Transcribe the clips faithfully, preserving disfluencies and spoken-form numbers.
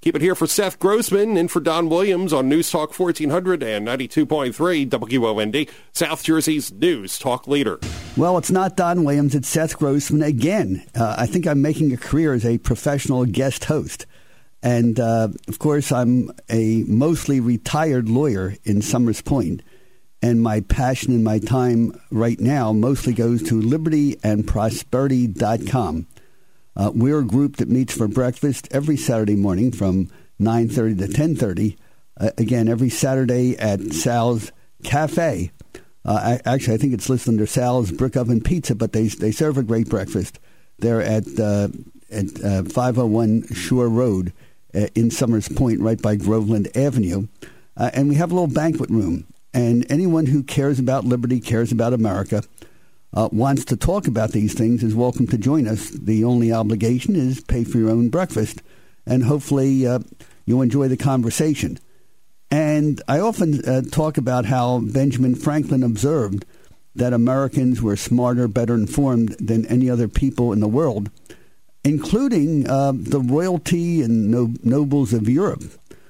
Keep it here for Seth Grossman and for Don Williams on News Talk fourteen hundred and ninety-two point three W O N D, South Jersey's News Talk leader. Well, it's not Don Williams, it's Seth Grossman again. Uh, I think I'm making a career as a professional guest host. And, uh, of course, I'm a mostly retired lawyer in Summers Point. And my passion and my time right now mostly goes to liberty and prosperity dot com. Uh, we're a group that meets for breakfast every Saturday morning from nine thirty to ten thirty. Uh, again, every Saturday at Sal's Cafe. Uh, I, actually, I think it's listed under Sal's Brick Oven Pizza, but they they serve a great breakfast. They're at, uh, at uh, five oh one Shore Road uh, in Summers Point, right by Groveland Avenue. Uh, and we have a little banquet room. And anyone who cares about liberty, cares about America, uh, wants to talk about these things is welcome to join us. The only obligation is pay for your own breakfast, and hopefully uh, you'll enjoy the conversation. And I often uh, talk about how Benjamin Franklin observed that Americans were smarter, better informed than any other people in the world, including uh, the royalty and no- nobles of Europe,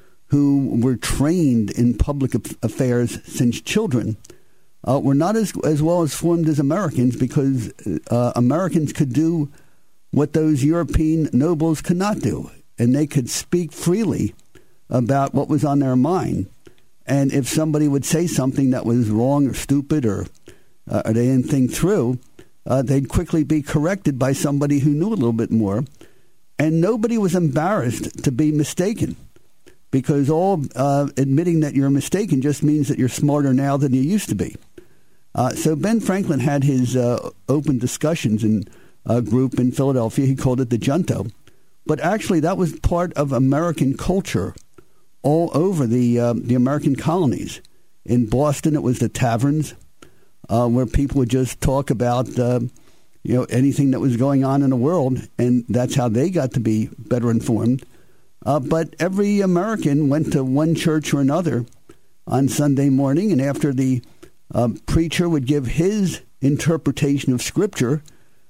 who were trained in public affairs since children, uh, were not as as well as formed as Americans, because uh, Americans could do what those European nobles could not do, and they could speak freely about what was on their mind. And if somebody would say something that was wrong or stupid or, uh, or they didn't think through, uh, they'd quickly be corrected by somebody who knew a little bit more, and nobody was embarrassed to be mistaken. Because all uh, admitting that you're mistaken just means that you're smarter now than you used to be. Uh, so Ben Franklin had his uh, open discussions in a group in Philadelphia. He called it the Junto. But actually, that was part of American culture all over the uh, the American colonies. In Boston, it was the taverns, uh, where people would just talk about uh, you know anything that was going on in the world, and that's how they got to be better informed. Uh, but every American went to one church or another on Sunday morning, and after the uh, preacher would give his interpretation of Scripture,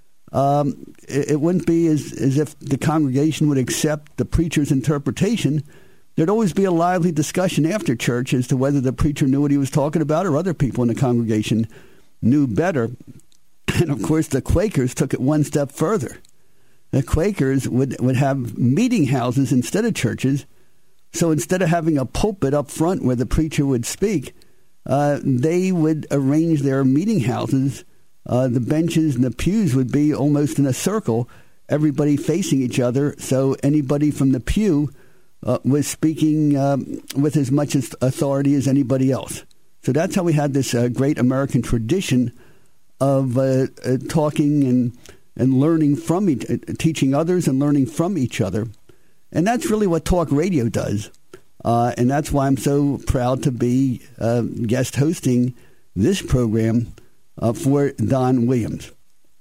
um, it, it wouldn't be as, as if the congregation would accept the preacher's interpretation. There'd always be a lively discussion after church as to whether the preacher knew what he was talking about or other people in the congregation knew better. And, of course, the Quakers took it one step further. The Quakers would, would have meeting houses instead of churches. So instead of having a pulpit up front where the preacher would speak, uh, they would arrange their meeting houses. Uh, the benches and the pews would be almost in a circle, everybody facing each other. So anybody from the pew uh, was speaking um, with as much authority as anybody else. So that's how we had this uh, great American tradition of uh, uh, talking and and learning from each, teaching others and learning from each other. And that's really what talk radio does. Uh, and that's why I'm so proud to be uh, guest hosting this program uh, for Don Williams.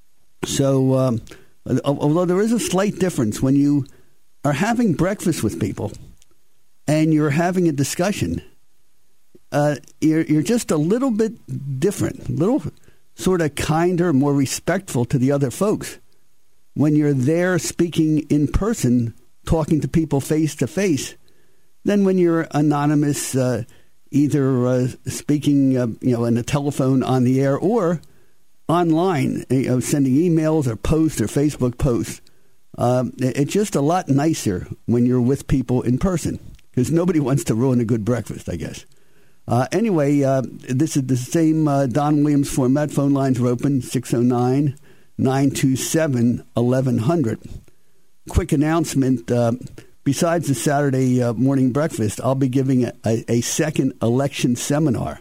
So, um, although there is a slight difference when you are having breakfast with people and you're having a discussion, uh, you're, you're just a little bit different, a little sort of kinder, more respectful to the other folks when you're there speaking in person, talking to people face to face, than when you're anonymous, uh, either uh, speaking, uh, you know, on a telephone on the air or online, you know, sending emails or posts or Facebook posts. Um, it's just a lot nicer when you're with people in person, because nobody wants to ruin a good breakfast, I guess. Uh, anyway, uh, this is the same uh, Don Williams format. Phone lines are open, six oh nine, nine two seven, eleven hundred. Quick announcement. Uh, besides the Saturday uh, morning breakfast, I'll be giving a, a, a second election seminar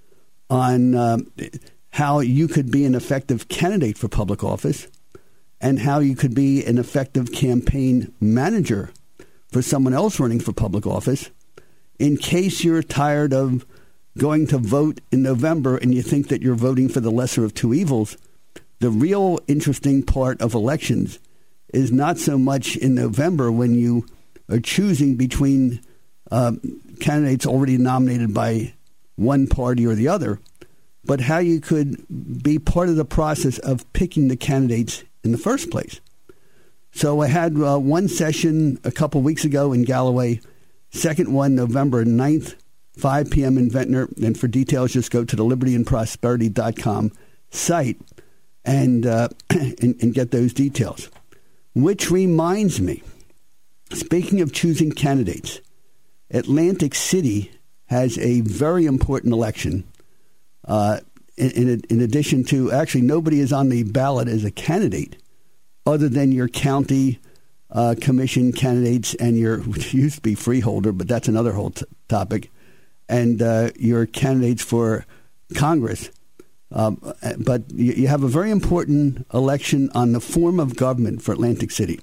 on uh, how you could be an effective candidate for public office and how you could be an effective campaign manager for someone else running for public office. In case you're tired of going to vote in November and you think that you're voting for the lesser of two evils, the real interesting part of elections is not so much in November when you are choosing between uh, candidates already nominated by one party or the other, but how you could be part of the process of picking the candidates in the first place. So I had uh, one session a couple weeks ago in Galloway, second one November ninth, five p.m. in Ventnor. And for details, just go to the liberty and prosperity dot com site and, uh, and, and get those details. Which reminds me, speaking of choosing candidates, Atlantic City has a very important election. Uh, in, in, in addition to, actually, nobody is on the ballot as a candidate other than your county uh, commission candidates and your, which used to be freeholder, but that's another whole t- topic, and uh, your candidates for Congress. Um, but you, you have a very important election on the form of government for Atlantic City.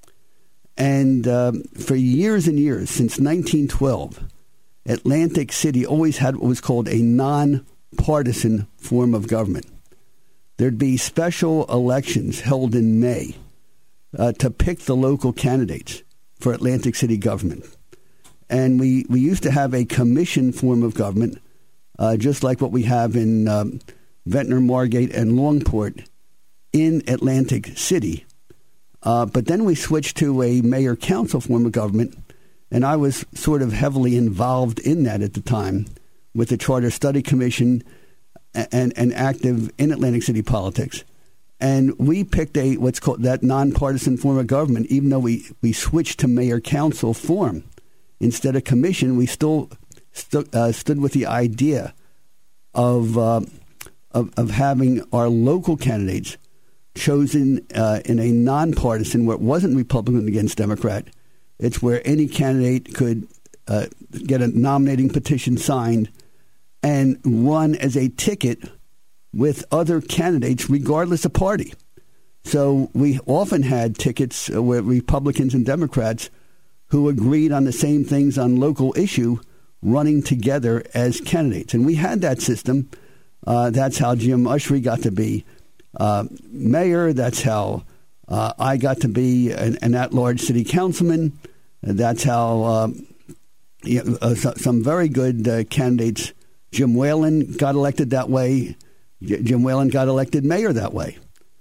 And um, for years and years, since nineteen twelve, Atlantic City always had what was called a nonpartisan form of government. There'd be special elections held in May uh, to pick the local candidates for Atlantic City government. And we, we used to have a commission form of government, uh, just like what we have in um, Ventnor, Margate, and Longport in Atlantic City. Uh, but then we switched to a mayor-council form of government, and I was sort of heavily involved in that at the time with the Charter Study Commission and, and active in Atlantic City politics. And we picked a what's called that nonpartisan form of government, even though we, we switched to mayor-council form. Instead of commission, we still stu- uh, stood with the idea of, uh, of, of having our local candidates chosen uh, in a nonpartisan, where it wasn't Republican against Democrat. It's where any candidate could uh, get a nominating petition signed and run as a ticket with other candidates, regardless of party. So we often had tickets where Republicans and Democrats who agreed on the same things on local issue running together as candidates. And we had that system. Uh, that's how Jim Ushry got to be uh, mayor. That's how uh, I got to be an, an at-large city councilman. That's how um, you know, uh, so, some very good uh, candidates. Jim Whalen got elected that way. J- Jim Whalen got elected mayor that way.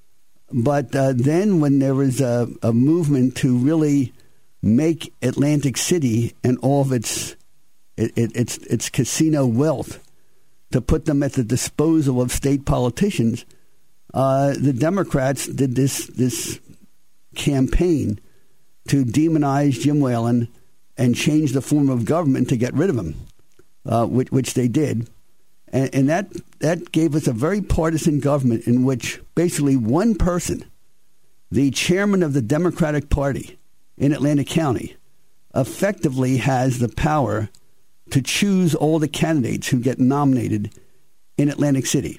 But uh, then when there was a, a movement to really make Atlantic City and all of its it, it, its its casino wealth, to put them at the disposal of state politicians, uh, the Democrats did this this campaign to demonize Jim Whalen and change the form of government to get rid of him, uh, which, which they did. And, and that that gave us a very partisan government in which basically one person, the chairman of the Democratic Party in Atlantic County, effectively has the power to choose all the candidates who get nominated in Atlantic City.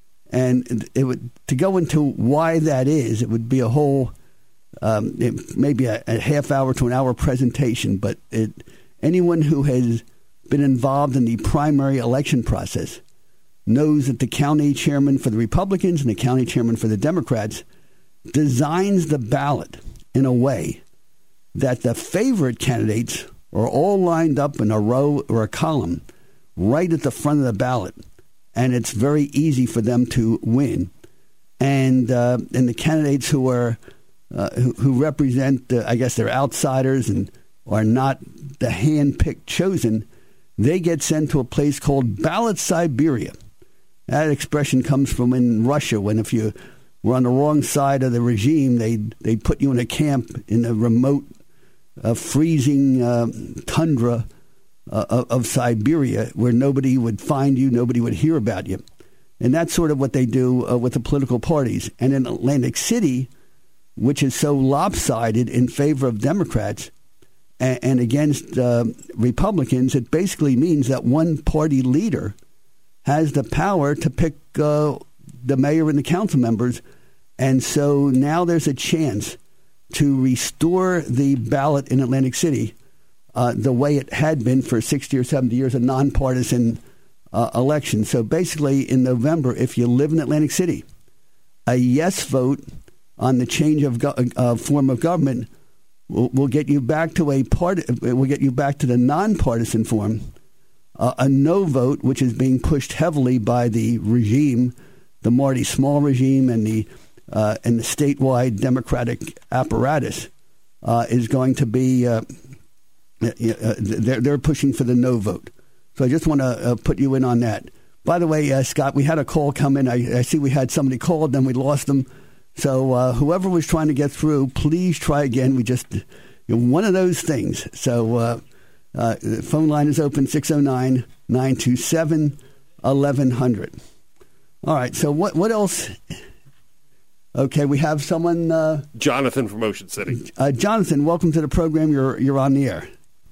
And it would, to go into why that is, it would be a whole, um, it, maybe a, a half hour to an hour presentation. But it, anyone who has been involved in the primary election process knows that the county chairman for the Republicans and the county chairman for the Democrats designs the ballot in a way that the favorite candidates are all lined up in a row or a column right at the front of the ballot, and it's very easy for them to win. And uh, and the candidates who are uh, who, who represent, uh, I guess, they're outsiders and are not the hand-picked chosen, they get sent to a place called Ballot Siberia. That expression comes from in Russia, when if you were on the wrong side of the regime, they they put you in a camp in a remote, uh, freezing uh, tundra uh, of, of Siberia, where nobody would find you, nobody would hear about you. And that's sort of what they do uh, with the political parties. And in Atlantic City, which is so lopsided in favor of Democrats and, and against uh, Republicans, it basically means that one party leader has the power to pick uh, the mayor and the council members. And so now there's a chance to restore the ballot in Atlantic City uh, the way it had been for sixty or seventy years, a nonpartisan uh, election. So basically in November, if you live in Atlantic City, a yes vote on the change of go- uh, form of government will, will get you back to a part. Will get you back to the nonpartisan form. Uh, a no vote, which is being pushed heavily by the regime, the Marty Small regime and the uh, and the statewide Democratic apparatus uh, is going to be, uh, uh, they're, they're pushing for the no vote. So I just want to uh, put you in on that. By the way, uh, Scott, we had a call come in. I, I see we had somebody called, then we lost them. So uh, whoever was trying to get through, please try again. We just, you know, one of those things. So uh, uh, the phone line is open, six oh nine, nine two seven, eleven hundred. All right, so what, what else? Okay, we have someone. Uh, Jonathan from Ocean City. Uh, Jonathan, welcome to the program. You're you're on the air.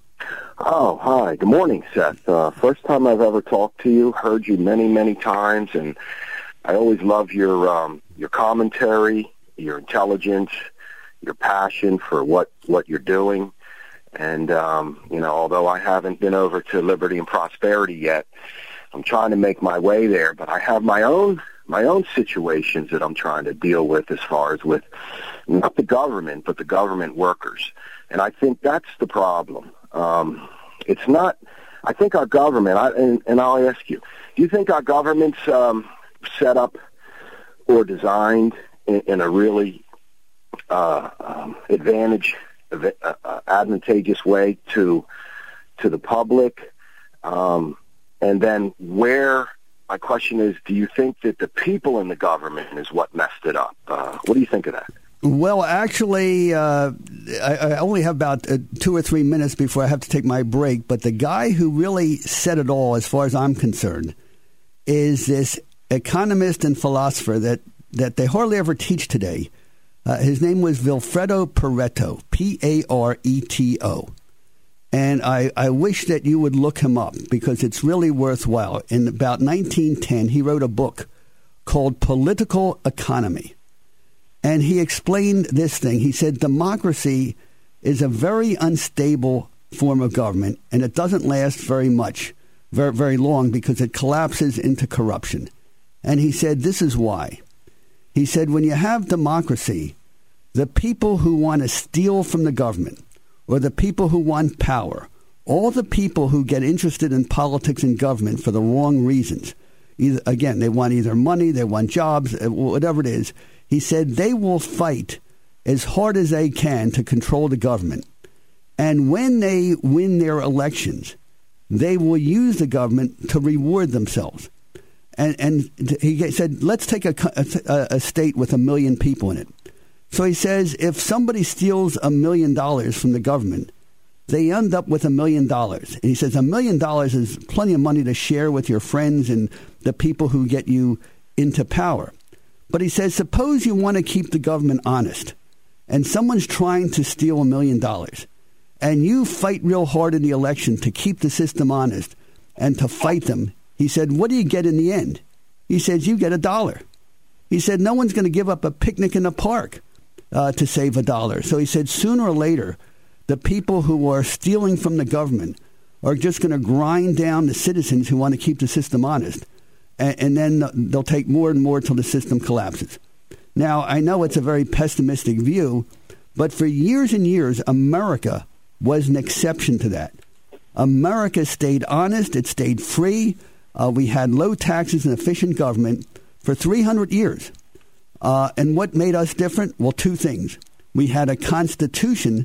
Oh, hi. Good morning, Seth. Uh, first time I've ever talked to you. Heard you many, many times, and I always love your um, your commentary, your intelligence, your passion for what, what you're doing. And, um, you know, although I haven't been over to Liberty and Prosperity yet, I'm trying to make my way there. But I have my own my own situations that I'm trying to deal with as far as with not the government, but the government workers. And I think that's the problem. Um, it's not, I think our government, I, and, and I'll ask you, do you think our government's um, set up or designed in, in a really uh, um, advantage, uh, uh, advantageous way to to the public? Um, and then where, my question is, do you think that the people in the government is what messed it up? Uh, what do you think of that? Well, actually, uh, I, I only have about uh, two or three minutes before I have to take my break. But the guy who really said it all, as far as I'm concerned, is this economist and philosopher that, that they hardly ever teach today. Uh, his name was Vilfredo Pareto, P A R E T O. And I, I wish that you would look him up because it's really worthwhile. In about nineteen ten, he wrote a book called Political Economy. And he explained this thing. He said democracy is a very unstable form of government, and it doesn't last very much, very, very long, because it collapses into corruption. And he said this is why. He said when you have democracy, the people who want to steal from the government or the people who want power, all the people who get interested in politics and government for the wrong reasons, either, again, they want either money, they want jobs, whatever it is, he said they will fight as hard as they can to control the government. And when they win their elections, they will use the government to reward themselves. And, and he said, let's take a, a, a state with a million people in it. So he says if somebody steals a million dollars from the government, they end up with a million dollars. And he says a million dollars is plenty of money to share with your friends and the people who get you into power. But he says, suppose you want to keep the government honest, and someone's trying to steal a million dollars, and you fight real hard in the election to keep the system honest and to fight them. He said, what do you get in the end? He says, you get a dollar. He said, no one's going to give up a picnic in the park uh, to save a dollar. So he said, sooner or later, the people who are stealing from the government are just going to grind down the citizens who want to keep the system honest. And then they'll take more and more till the system collapses. Now, I know it's a very pessimistic view, but for years and years, America was an exception to that. America stayed honest. It stayed free. Uh, we had low taxes and efficient government for three hundred years. Uh, and what made us different? Well, two things. We had a constitution,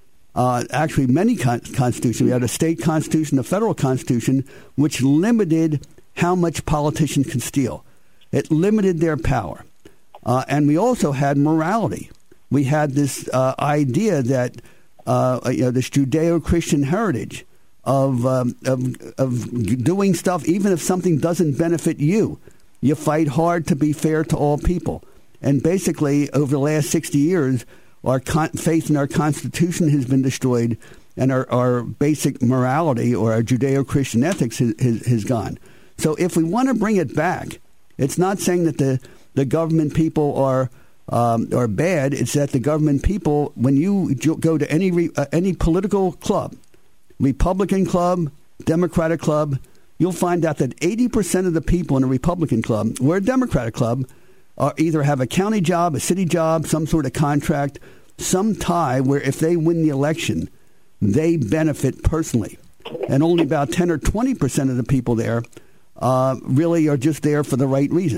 uh, actually many con- constitutions. We had a state constitution, a federal constitution, which limited how much politicians can steal. It limited their power. Uh, and we also had morality. We had this uh, idea that uh, you know, this Judeo-Christian heritage of, um, of of doing stuff even if something doesn't benefit you. You fight hard to be fair to all people. And basically, over the last sixty years, our con- faith in our Constitution has been destroyed, and our, our basic morality or our Judeo-Christian ethics has, has, has gone. So if we want to bring it back, it's not saying that the, the government people are um, are bad. It's that the government people, when you go to any re, uh, any political club, Republican club, Democratic club, you'll find out that eighty percent of the people in a Republican club or a Democratic club are either have a county job, a city job, some sort of contract, some tie where if they win the election, they benefit personally. And only about ten or twenty percent of the people there Uh, really are just there for the right reasons.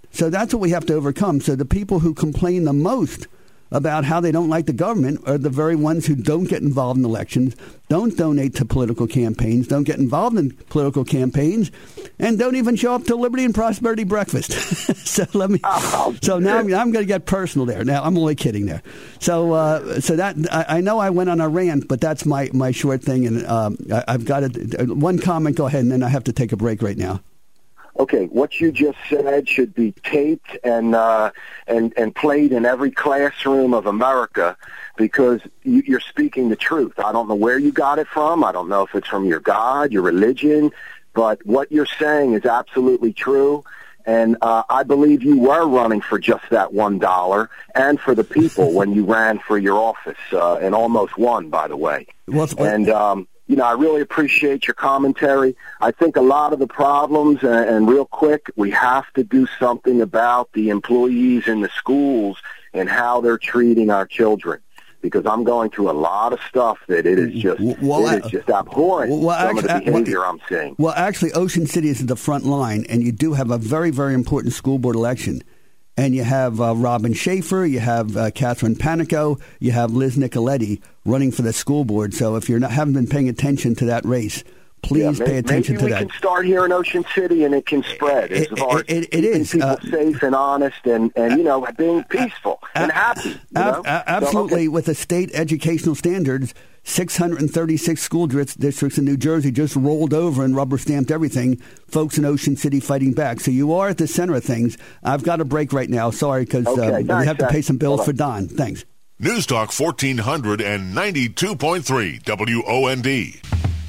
So that's what we have to overcome. So the people who complain the most about how they don't like the government are the very ones who don't get involved in elections, don't donate to political campaigns, don't get involved in political campaigns, and don't even show up to Liberty and Prosperity breakfast. so let me. Oh, so now I'm, I'm going to get personal there. Now I'm only kidding there. So uh, so that I, I know I went on a rant, but that's my, my short thing, and um, I, I've got a, one comment. Go ahead, and then I have to take a break right now. Okay, what you just said should be taped and uh, and and played in every classroom of America, because you, you're speaking the truth. I don't know where you got it from. I don't know if it's from your God, your religion, but what you're saying is absolutely true. And uh, I believe you were running for just that one dollar and for the people when you ran for your office, uh, and almost won, by the way. What's, what? And um, you know, I really appreciate your commentary. I think a lot of the problems, and, and real quick, we have to do something about the employees in the schools and how they're treating our children. Because I'm going through a lot of stuff that it is just well, it is just abhorrent, well, some actually, of the behavior well, I'm seeing. Well, actually, Ocean City is at the front line, and you do have a very, very important school board election. And you have uh, Robin Schaefer, you have uh, Catherine Panico, you have Liz Nicoletti running for the school board. So if you haven't been paying attention to that race, please yeah, maybe, pay attention maybe to that. We can start here in Ocean City, and it can spread. As it, far it, it, it is keeping people uh, safe and honest, and, and you know, being peaceful uh, and happy. You know? uh, absolutely, so, okay. With the state educational standards, six hundred thirty-six school districts in New Jersey just rolled over and rubber stamped everything. Folks in Ocean City fighting back. So you are at the center of things. I've got a break right now. Sorry, because okay, uh, we have to pay some bills Hold for on. Don. Thanks. News Talk fourteen ninety-two point three W O N D.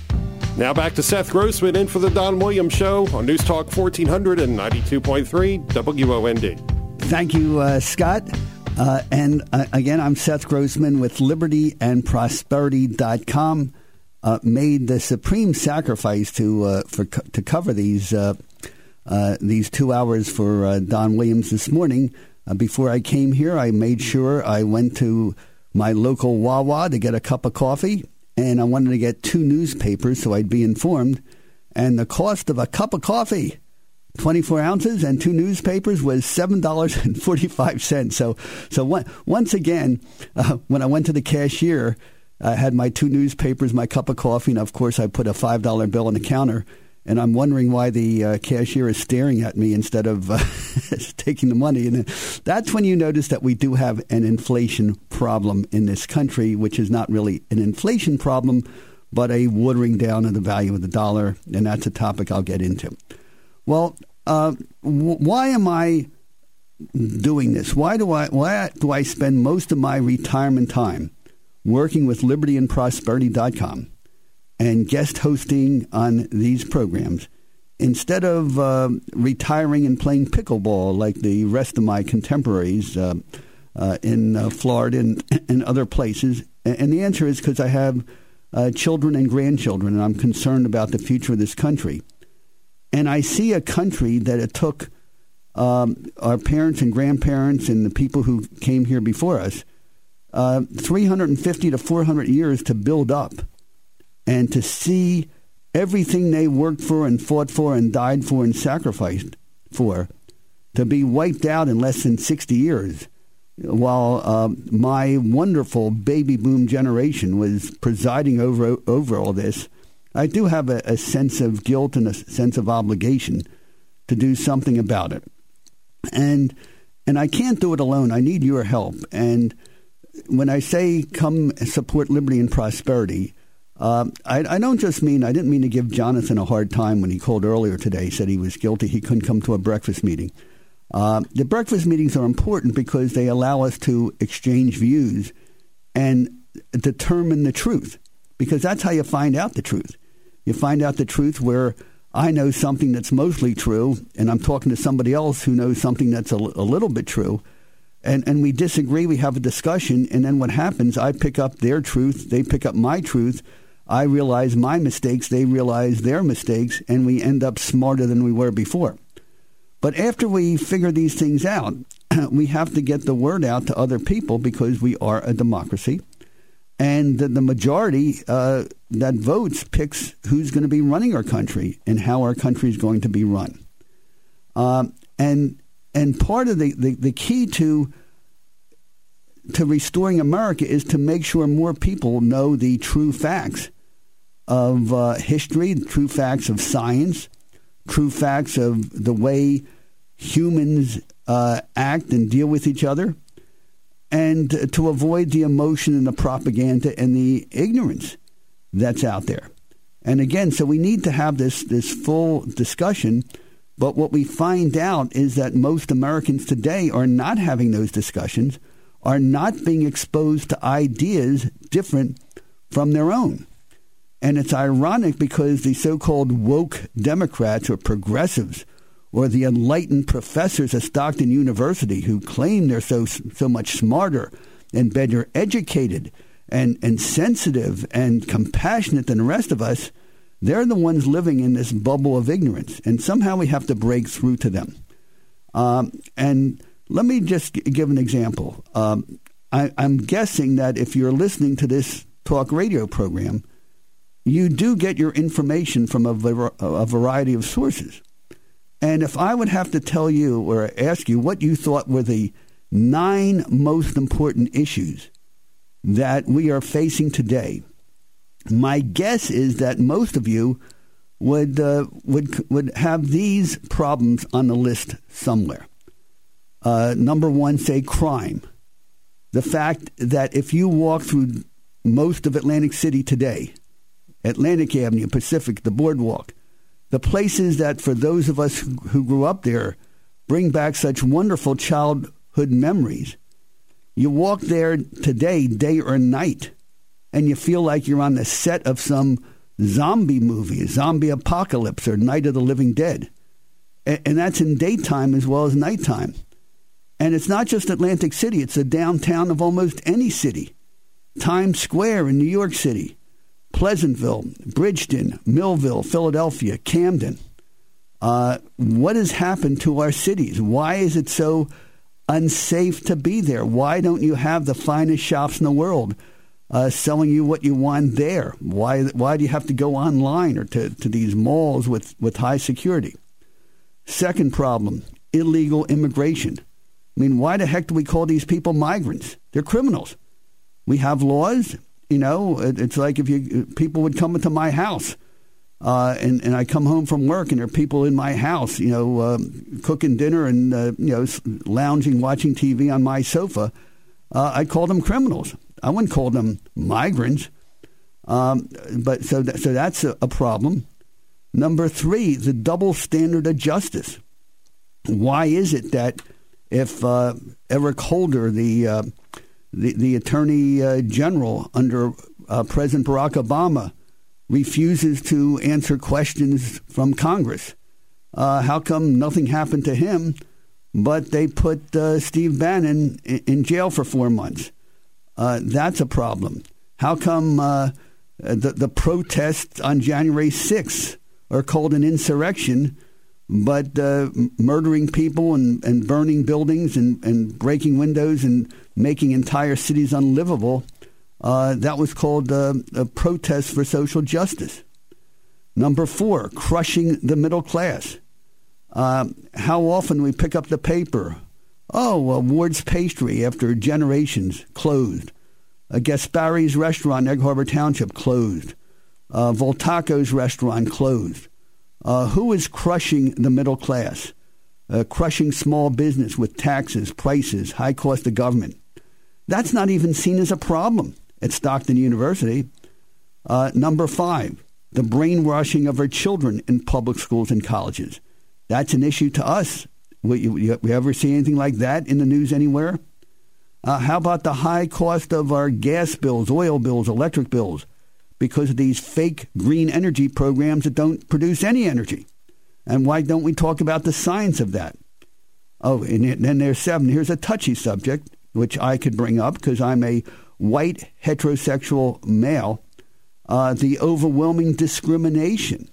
Now back to Seth Grossman in for the Don Williams Show on News Talk fourteen ninety-two point three W O N D. Thank you, uh, Scott. Uh, and uh, again, I'm Seth Grossman with Liberty and Prosperity dot com. Uh, made the supreme sacrifice to uh, for to cover these uh, uh, these two hours for uh, Don Williams this morning. Uh, before I came here, I made sure I went to my local Wawa to get a cup of coffee, and I wanted to get two newspapers so I'd be informed. And the cost of a cup of coffee, twenty-four ounces and two newspapers, was seven dollars and forty-five cents. So, so one, once again, uh, when I went to the cashier, I had my two newspapers, my cup of coffee, and of course I put a five dollar bill on the counter. And I'm wondering why the uh, cashier is staring at me instead of uh, taking the money. And that's when you notice that we do have an inflation problem in this country, which is not really an inflation problem, but a watering down of the value of the dollar. And that's a topic I'll get into. Well, uh, w- why am I doing this? Why do I why do I spend most of my retirement time working with Liberty and Prosperity dot com and guest hosting on these programs instead of uh, retiring and playing pickleball like the rest of my contemporaries uh, uh, in uh, Florida and, and other places? And the answer is because I have uh, children and grandchildren, and I'm concerned about the future of this country. And I see a country that it took um, our parents and grandparents and the people who came here before us uh, three hundred fifty to four hundred years to build up, and to see everything they worked for and fought for and died for and sacrificed for to be wiped out in less than sixty years, while uh, my wonderful baby boom generation was presiding over over all this. I do have a, a sense of guilt and a sense of obligation to do something about it. And and I can't do it alone. I need your help. And when I say come support Liberty and Prosperity, uh, I, I don't just mean, I didn't mean to give Jonathan a hard time when he called earlier today, said he was guilty, he couldn't come to a breakfast meeting. Uh, the breakfast meetings are important because they allow us to exchange views and determine the truth, because that's how you find out the truth. You find out the truth where I know something that's mostly true, and I'm talking to somebody else who knows something that's a, a little bit true, and, and we disagree, we have a discussion, and then what happens, I pick up their truth, they pick up my truth, I realize my mistakes, they realize their mistakes, and we end up smarter than we were before. But after we figure these things out, we have to get the word out to other people because we are a democracy. And the, the majority uh, that votes picks who's going to be running our country and how our country is going to be run. Um, and and part of the, the, the key to to restoring America is to make sure more people know the true facts of uh, history, the true facts of science, true facts of the way humans uh, act and deal with each other, and to avoid the emotion and the propaganda and the ignorance that's out there. And again, so we need to have this, this full discussion, but what we find out is that most Americans today are not having those discussions, are not being exposed to ideas different from their own. And it's ironic because the so-called woke Democrats or progressives or the enlightened professors at Stockton University who claim they're so so much smarter and better educated and, and sensitive and compassionate than the rest of us, they're the ones living in this bubble of ignorance. And somehow we have to break through to them. Um, and let me just give an example. Um, I, I'm guessing that if you're listening to this talk radio program, you do get your information from a, var- a variety of sources. And if I would have to tell you or ask you what you thought were the nine most important issues that we are facing today, my guess is that most of you would uh, would would have these problems on the list somewhere. Uh, number one, say crime. The fact that if you walk through most of Atlantic City today, Atlantic Avenue, Pacific, the Boardwalk, the places that for those of us who, who grew up there bring back such wonderful childhood memories. You walk there today, day or night, and you feel like you're on the set of some zombie movie, zombie apocalypse or Night of the Living Dead. And, and that's in daytime as well as nighttime. And it's not just Atlantic City. It's the downtown of almost any city. Times Square in New York City, Pleasantville, Bridgeton, Millville, Philadelphia, Camden. Uh, what has happened to our cities? Why is it so unsafe to be there? Why don't you have the finest shops in the world uh, selling you what you want there? Why why do you have to go online or to, to these malls with, with high security? Second problem, illegal immigration. I mean, why the heck do we call these people migrants? They're criminals. We have laws. You know, it's like if you people would come into my house uh, and, and I come home from work and there are people in my house, you know, uh, cooking dinner and, uh, you know, lounging, watching T V on my sofa. Uh, I'd call them criminals. I wouldn't call them migrants. Um, but so, that, so that's a, a problem. Number three, the double standard of justice. Why is it that if uh, Eric Holder, the uh, The, the Attorney uh, General under uh, President Barack Obama, refuses to answer questions from Congress? Uh, how come nothing happened to him, but they put uh, Steve Bannon in, in jail for four months? Uh, that's a problem. How come uh, the, the protests on January sixth are called an insurrection, but uh, murdering people and, and burning buildings and, and breaking windows and making entire cities unlivable, uh, that was called uh, a protest for social justice. Number four, crushing the middle class. Uh, how often we pick up the paper, oh, uh, Ward's Pastry after generations closed. Uh, Gaspari's restaurant, Egg Harbor Township, closed. Uh, Voltaco's restaurant closed. Uh, who is crushing the middle class, uh, crushing small business with taxes, prices, high cost of government? That's not even seen as a problem at Stockton University. Uh, number five, the brainwashing of our children in public schools and colleges. That's an issue to us. We, we, we ever see anything like that in the news anywhere? Uh, how about the high cost of our gas bills, oil bills, electric bills, because of these fake green energy programs that don't produce any energy? And why don't we talk about the science of that? Oh, and then there's seven. Here's a touchy subject, which I could bring up because I'm a white heterosexual male. Uh, the overwhelming discrimination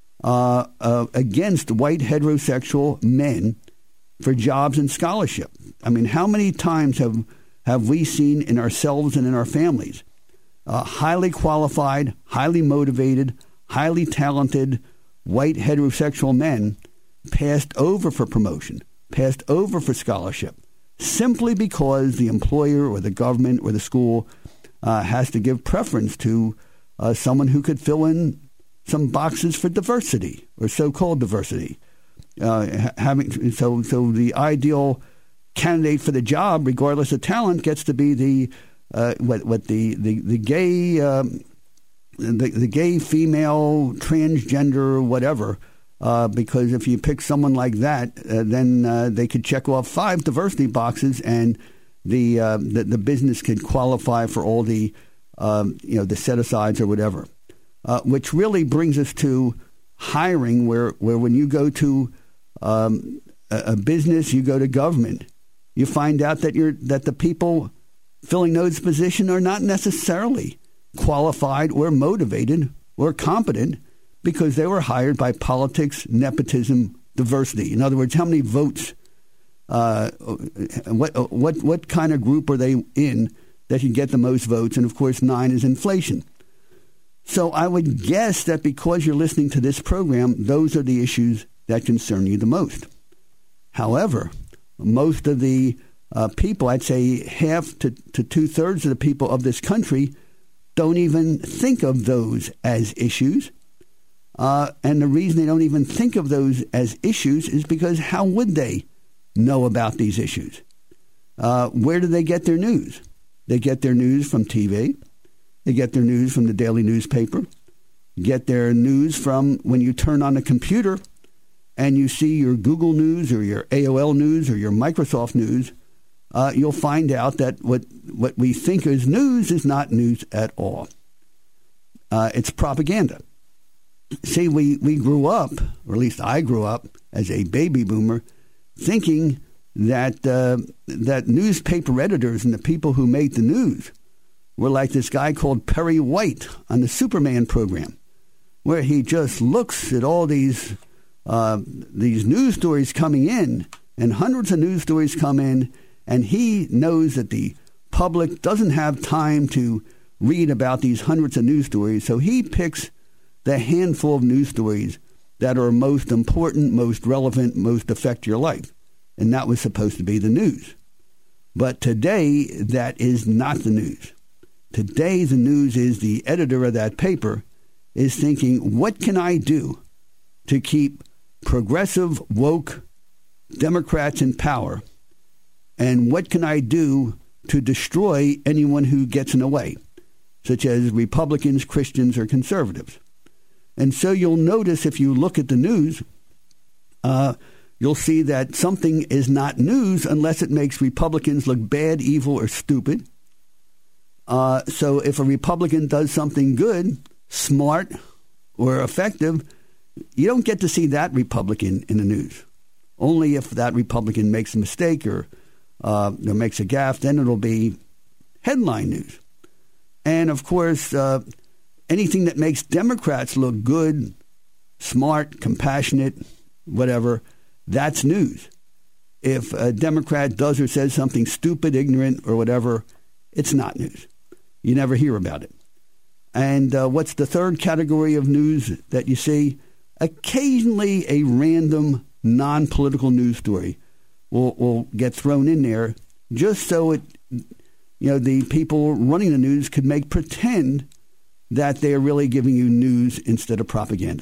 uh, uh, against white heterosexual men for jobs and scholarship. I mean, how many times have, have we seen in ourselves and in our families Uh, highly qualified, highly motivated, highly talented white heterosexual men passed over for promotion? passed over for scholarship simply because the employer or the government or the school uh, has to give preference to uh, someone who could fill in some boxes for diversity or so-called diversity. Uh, having so so the ideal candidate for the job, regardless of talent, gets to be the uh, what what the the the gay um, the the gay female transgender whatever. Uh, because if you pick someone like that, uh, then uh, they could check off five diversity boxes, and the uh, the, the business could qualify for all the um, you know the set asides or whatever. Uh, which really brings us to hiring, where where when you go to um, a, a business, you go to government, you find out that you're that the people filling those positions are not necessarily qualified or motivated or competent, because they were hired by politics, nepotism, diversity. In other words, how many votes, uh, what what what kind of group are they in that can get the most votes? And, of course, nine is inflation. So I would guess that because you're listening to this program, those are the issues that concern you the most. However, most of the uh, people, I'd say half to, to two-thirds of the people of this country, don't even think of those as issues. Uh, and the reason they don't even think of those as issues is because how would they know about these issues? Uh, where do they get their news? They get their news from T V. They get their news from the daily newspaper. Get their news from when you turn on a computer and you see your Google News or your A O L News or your Microsoft News. Uh, you'll find out that what, what we think is news is not news at all. Uh, it's propaganda. See, we, we grew up, or at least I grew up as a baby boomer, thinking that uh, that newspaper editors and the people who made the news were like this guy called Perry White on the Superman program, where he just looks at all these uh, these news stories coming in, and hundreds of news stories come in, and he knows that the public doesn't have time to read about these hundreds of news stories, so he picks the handful of news stories that are most important, most relevant, most affect your life. And that was supposed to be the news. But today, that is not the news. Today, the news is the editor of that paper is thinking, what can I do to keep progressive, woke Democrats in power? And what can I do to destroy anyone who gets in the way, such as Republicans, Christians, or conservatives? And so you'll notice if you look at the news, uh, you'll see that something is not news unless it makes Republicans look bad, evil, or stupid. Uh, so if a Republican does something good, smart, or effective, you don't get to see that Republican in the news. Only if that Republican makes a mistake or, uh, or makes a gaffe, then it'll be headline news. And, of course, uh, anything that makes Democrats look good, smart, compassionate, whatever, that's news. If a Democrat does or says something stupid, ignorant, or whatever, it's not news. You never hear about it. And uh, what's the third category of news that you see? Occasionally a random non-political news story will, will get thrown in there just so it, you know, the people running the news could make pretend that they are really giving you news instead of propaganda.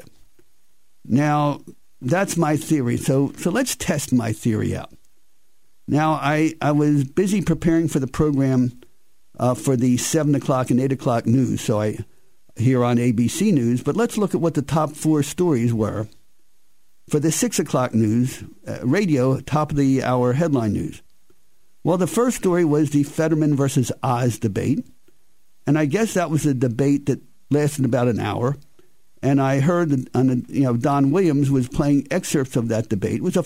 Now, that's my theory. So so let's test my theory out. Now, I, I was busy preparing for the program uh, for the seven o'clock and eight o'clock news, so I here on A B C News. But let's look at what the top four stories were for the six o'clock news, uh, radio, top of the hour headline news. Well, the first story was the Fetterman versus Oz debate. And I guess that was a debate that lasted about an hour. And I heard that on the, you know, Don Williams was playing excerpts of that debate. It was a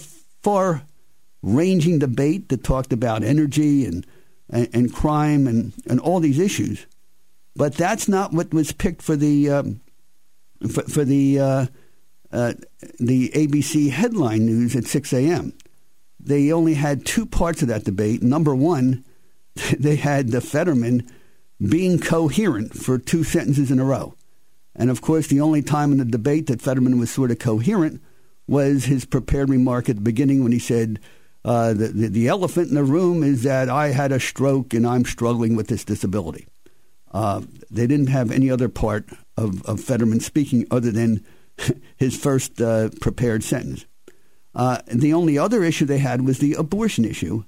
far-ranging debate that talked about energy and, and, and crime and, and all these issues. But that's not what was picked for the um, for, for the uh, uh, the A B C headline news at six a.m. They only had two parts of that debate. Number one, they had the Fetterman being coherent for two sentences in a row. And, of course, the only time in the debate that Fetterman was sort of coherent was his prepared remark at the beginning when he said, Uh, the, the, the elephant in the room is that I had a stroke and I'm struggling with this disability. Uh, they didn't have any other part of, of Fetterman speaking other than his first uh, prepared sentence. Uh, the only other issue they had was the abortion issue.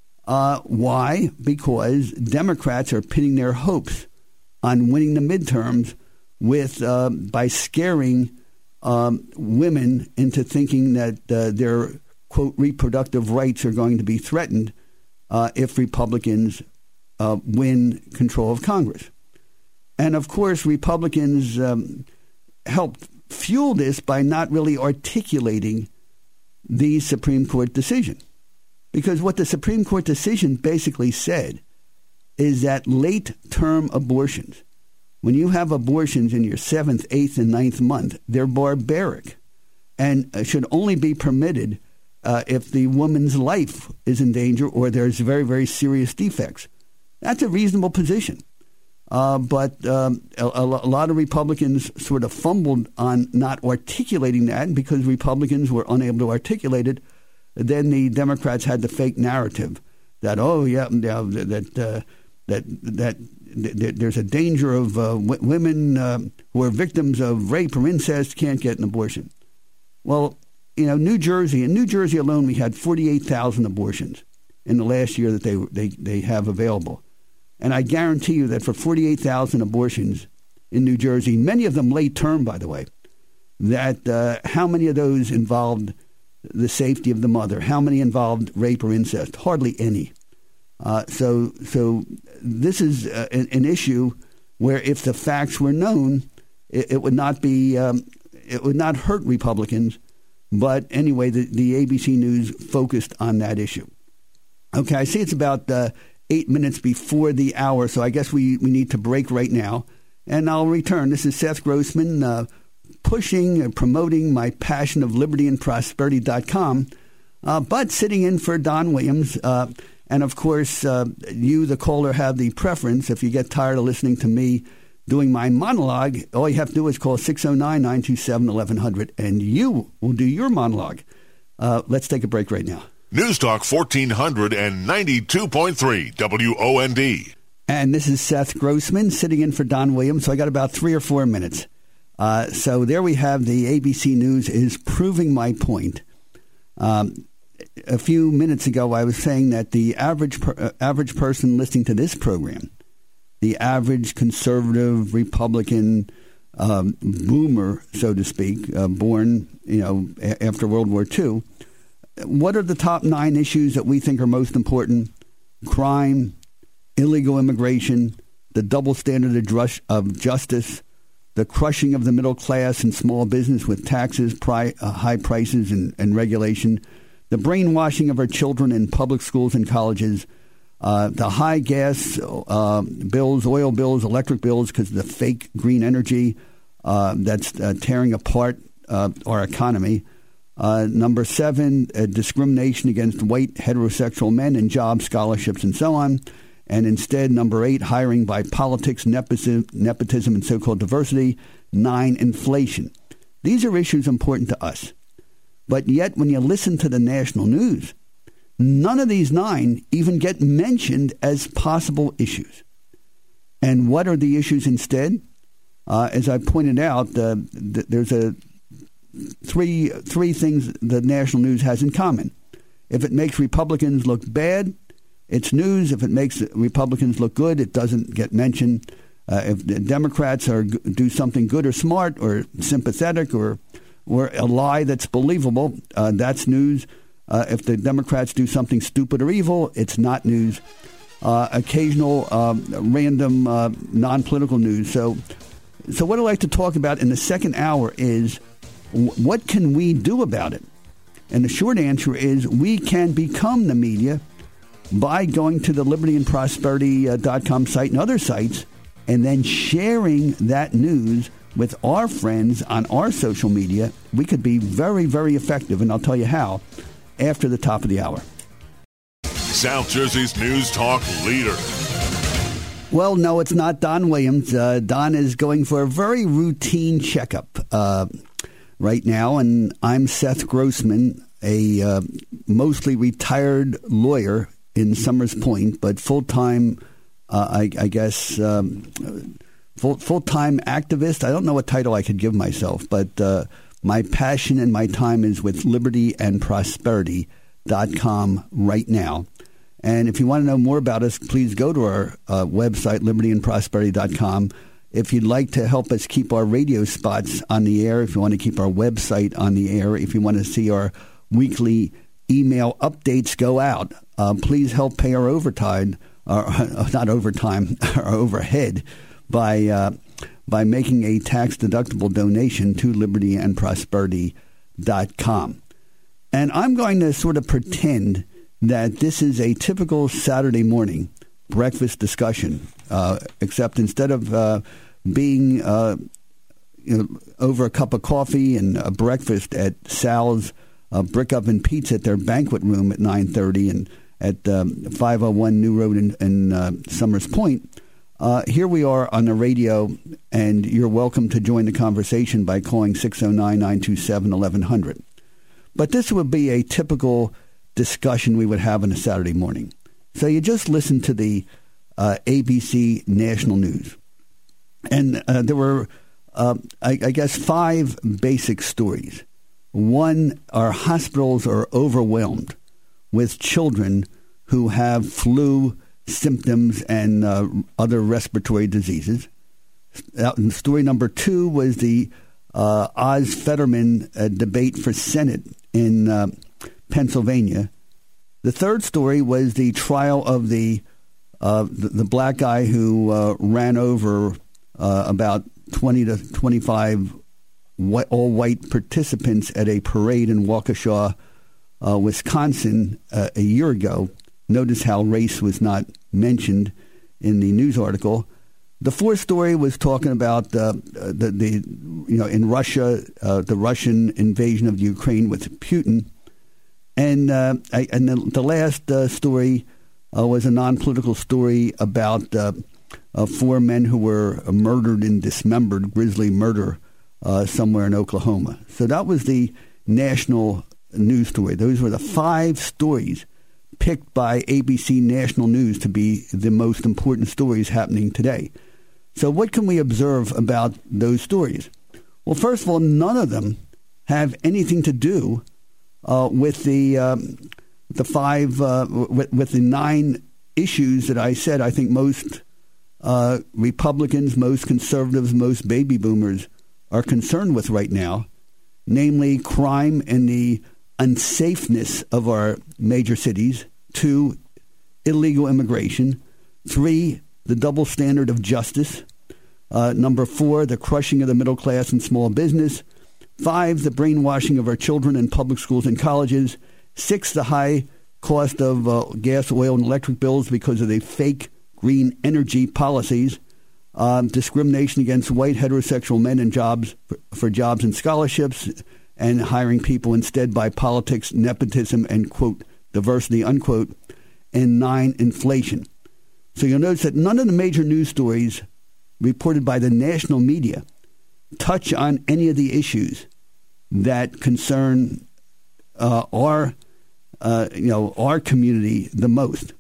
Uh, why? Because Democrats are pinning their hopes on winning the midterms with uh, by scaring um, women into thinking that uh, their, quote, reproductive rights are going to be threatened uh, if Republicans uh, win control of Congress. And, of course, Republicans um, helped fuel this by not really articulating the Supreme Court decision. Because what the Supreme Court decision basically said is that late-term abortions, when you have abortions in your seventh, eighth, and ninth month, they're barbaric and should only be permitted uh, if the woman's life is in danger or there's very, very serious defects. That's a reasonable position. Uh, but um, a, a lot of Republicans sort of fumbled on not articulating that, and because Republicans were unable to articulate it, then the Democrats had the fake narrative that, oh, yeah, yeah that, uh, that, that that there's a danger of uh, w- women uh, who are victims of rape or incest can't get an abortion. Well, you know, New Jersey, in New Jersey alone, we had forty-eight thousand abortions in the last year that they they, they have available. And I guarantee you that for forty-eight thousand abortions in New Jersey, many of them late term, by the way, that uh, how many of those involved the safety of the mother? How many involved rape or incest? Hardly any. Uh, so so this is uh, an, an issue where if the facts were known, it, it would not be um, it would not hurt Republicans. But anyway, the, the A B C News focused on that issue. Okay, I see it's about uh, eight minutes before the hour, so I guess we, we need to break right now. And I'll return. This is Seth Grossman, uh, pushing and promoting my passion of liberty and prosperity dot com, uh, but sitting in for Don Williams. Uh, and, of course, uh, you, the caller, have the preference. If you get tired of listening to me doing my monologue, all you have to do is call six oh nine, nine two seven, eleven hundred, and you will do your monologue. Uh, let's take a break right now. News Talk fourteen ninety-two point three W O N D. And this is Seth Grossman sitting in for Don Williams, so I got about three or four minutes. Uh, so there we have the A B C News is proving my point. Um, a few minutes ago, I was saying that the average per, uh, average person listening to this program, the average conservative Republican um, boomer, so to speak, uh, born you know a- after World War Two, what are the top nine issues that we think are most important? Crime, illegal immigration, the double standard of, drus- of justice, the crushing of the middle class and small business with taxes, pri- uh, high prices, and, and regulation, the brainwashing of our children in public schools and colleges, uh, the high gas uh, bills, oil bills, electric bills because of the fake green energy uh, that's uh, tearing apart uh, our economy. Uh, number seven, uh, discrimination against white heterosexual men in jobs, scholarships, and so on. And instead, number eight, hiring by politics, nepotism, nepotism and so-called diversity. Nine, inflation. These are issues important to us. But yet, when you listen to the national news, none of these nine even get mentioned as possible issues. And what are the issues instead? Uh, as I pointed out, uh, th- there's a three three things the national news has in common. If it makes Republicans look bad, it's news. If it makes Republicans look good, it doesn't get mentioned. Uh, if the Democrats are do something good or smart or sympathetic or or a lie that's believable, uh, that's news. Uh, if the Democrats do something stupid or evil, it's not news. Uh, occasional um, random uh, non-political news. So, so what I'd like to talk about in the second hour is w- what can we do about it? And the short answer is we can become the media by going to the liberty and prosperity dot com site and other sites and then sharing that news with our friends on our social media. We could be very, very effective, and I'll tell you how after the top of the hour. South Jersey's News Talk leader. Well, no, it's not Don Williams. Uh, Don is going for a very routine checkup uh, right now, and I'm Seth Grossman. a uh, mostly retired lawyer in Summers Point, but full-time, uh, I, I guess, um, full, full-time activist. I don't know what title I could give myself, but uh, my passion and my time is with liberty and prosperity dot com right now. And if you want to know more about us, please go to our uh, website, liberty and prosperity dot com. If you'd like to help us keep our radio spots on the air, if you want to keep our website on the air, if you want to see our weekly email updates go out, uh, please help pay our overtime, or uh, not overtime, our overhead, by uh, by making a tax-deductible donation to liberty and prosperity dot com. And I'm going to sort of pretend that this is a typical Saturday morning breakfast discussion, uh, except instead of uh, being uh, you know, over a cup of coffee and a breakfast at Sal's uh, Brick Oven Pizza at their banquet room at nine thirty and at um, five oh one New Road in, in uh, Summers Point, uh, here we are on the radio, and you're welcome to join the conversation by calling six oh nine, nine two seven, eleven hundred. But this would be a typical discussion we would have on a Saturday morning. So you just listen to the uh, A B C National News. And uh, there were, uh, I, I guess, five basic stories. One, our hospitals are overwhelmed with children who have flu symptoms and uh, other respiratory diseases. Uh, story number two was the uh, Oz Fetterman uh, debate for Senate in uh, Pennsylvania. The third story was the trial of the uh, the, the black guy who uh, ran over uh, about twenty to twenty-five white, all-white participants at a parade in Waukesha, uh, Wisconsin, uh, a year ago. Notice how race was not mentioned in the news article. The fourth story was talking about uh, the, the, you know, in Russia, uh, the Russian invasion of Ukraine with Putin. And uh, I, and the, the last uh, story uh, was a non-political story about uh, uh, four men who were murdered and dismembered, grisly murder uh, somewhere in Oklahoma. So that was the national news story. Those were the five stories picked by A B C National News to be the most important stories happening today. So what can we observe about those stories? Well, first of all, none of them have anything to do uh, with the um, the five uh, with, with the nine issues that I said I think most uh, Republicans, most conservatives, most baby boomers are concerned with right now, namely crime and the unsafeness of our major cities. Two, illegal immigration. Three, the double standard of justice. Uh, number four, the crushing of the middle class and small business. Five, the brainwashing of our children in public schools and colleges. Six, the high cost of uh, gas, oil, and electric bills because of the fake green energy policies. Um, discrimination against white heterosexual men in jobs for, for jobs and scholarships, and hiring people instead by politics, nepotism, and, quote, diversity, unquote. And nine, inflation. So you'll notice that none of the major news stories reported by the national media touch on any of the issues that concern uh, our, uh, you know, our community the most.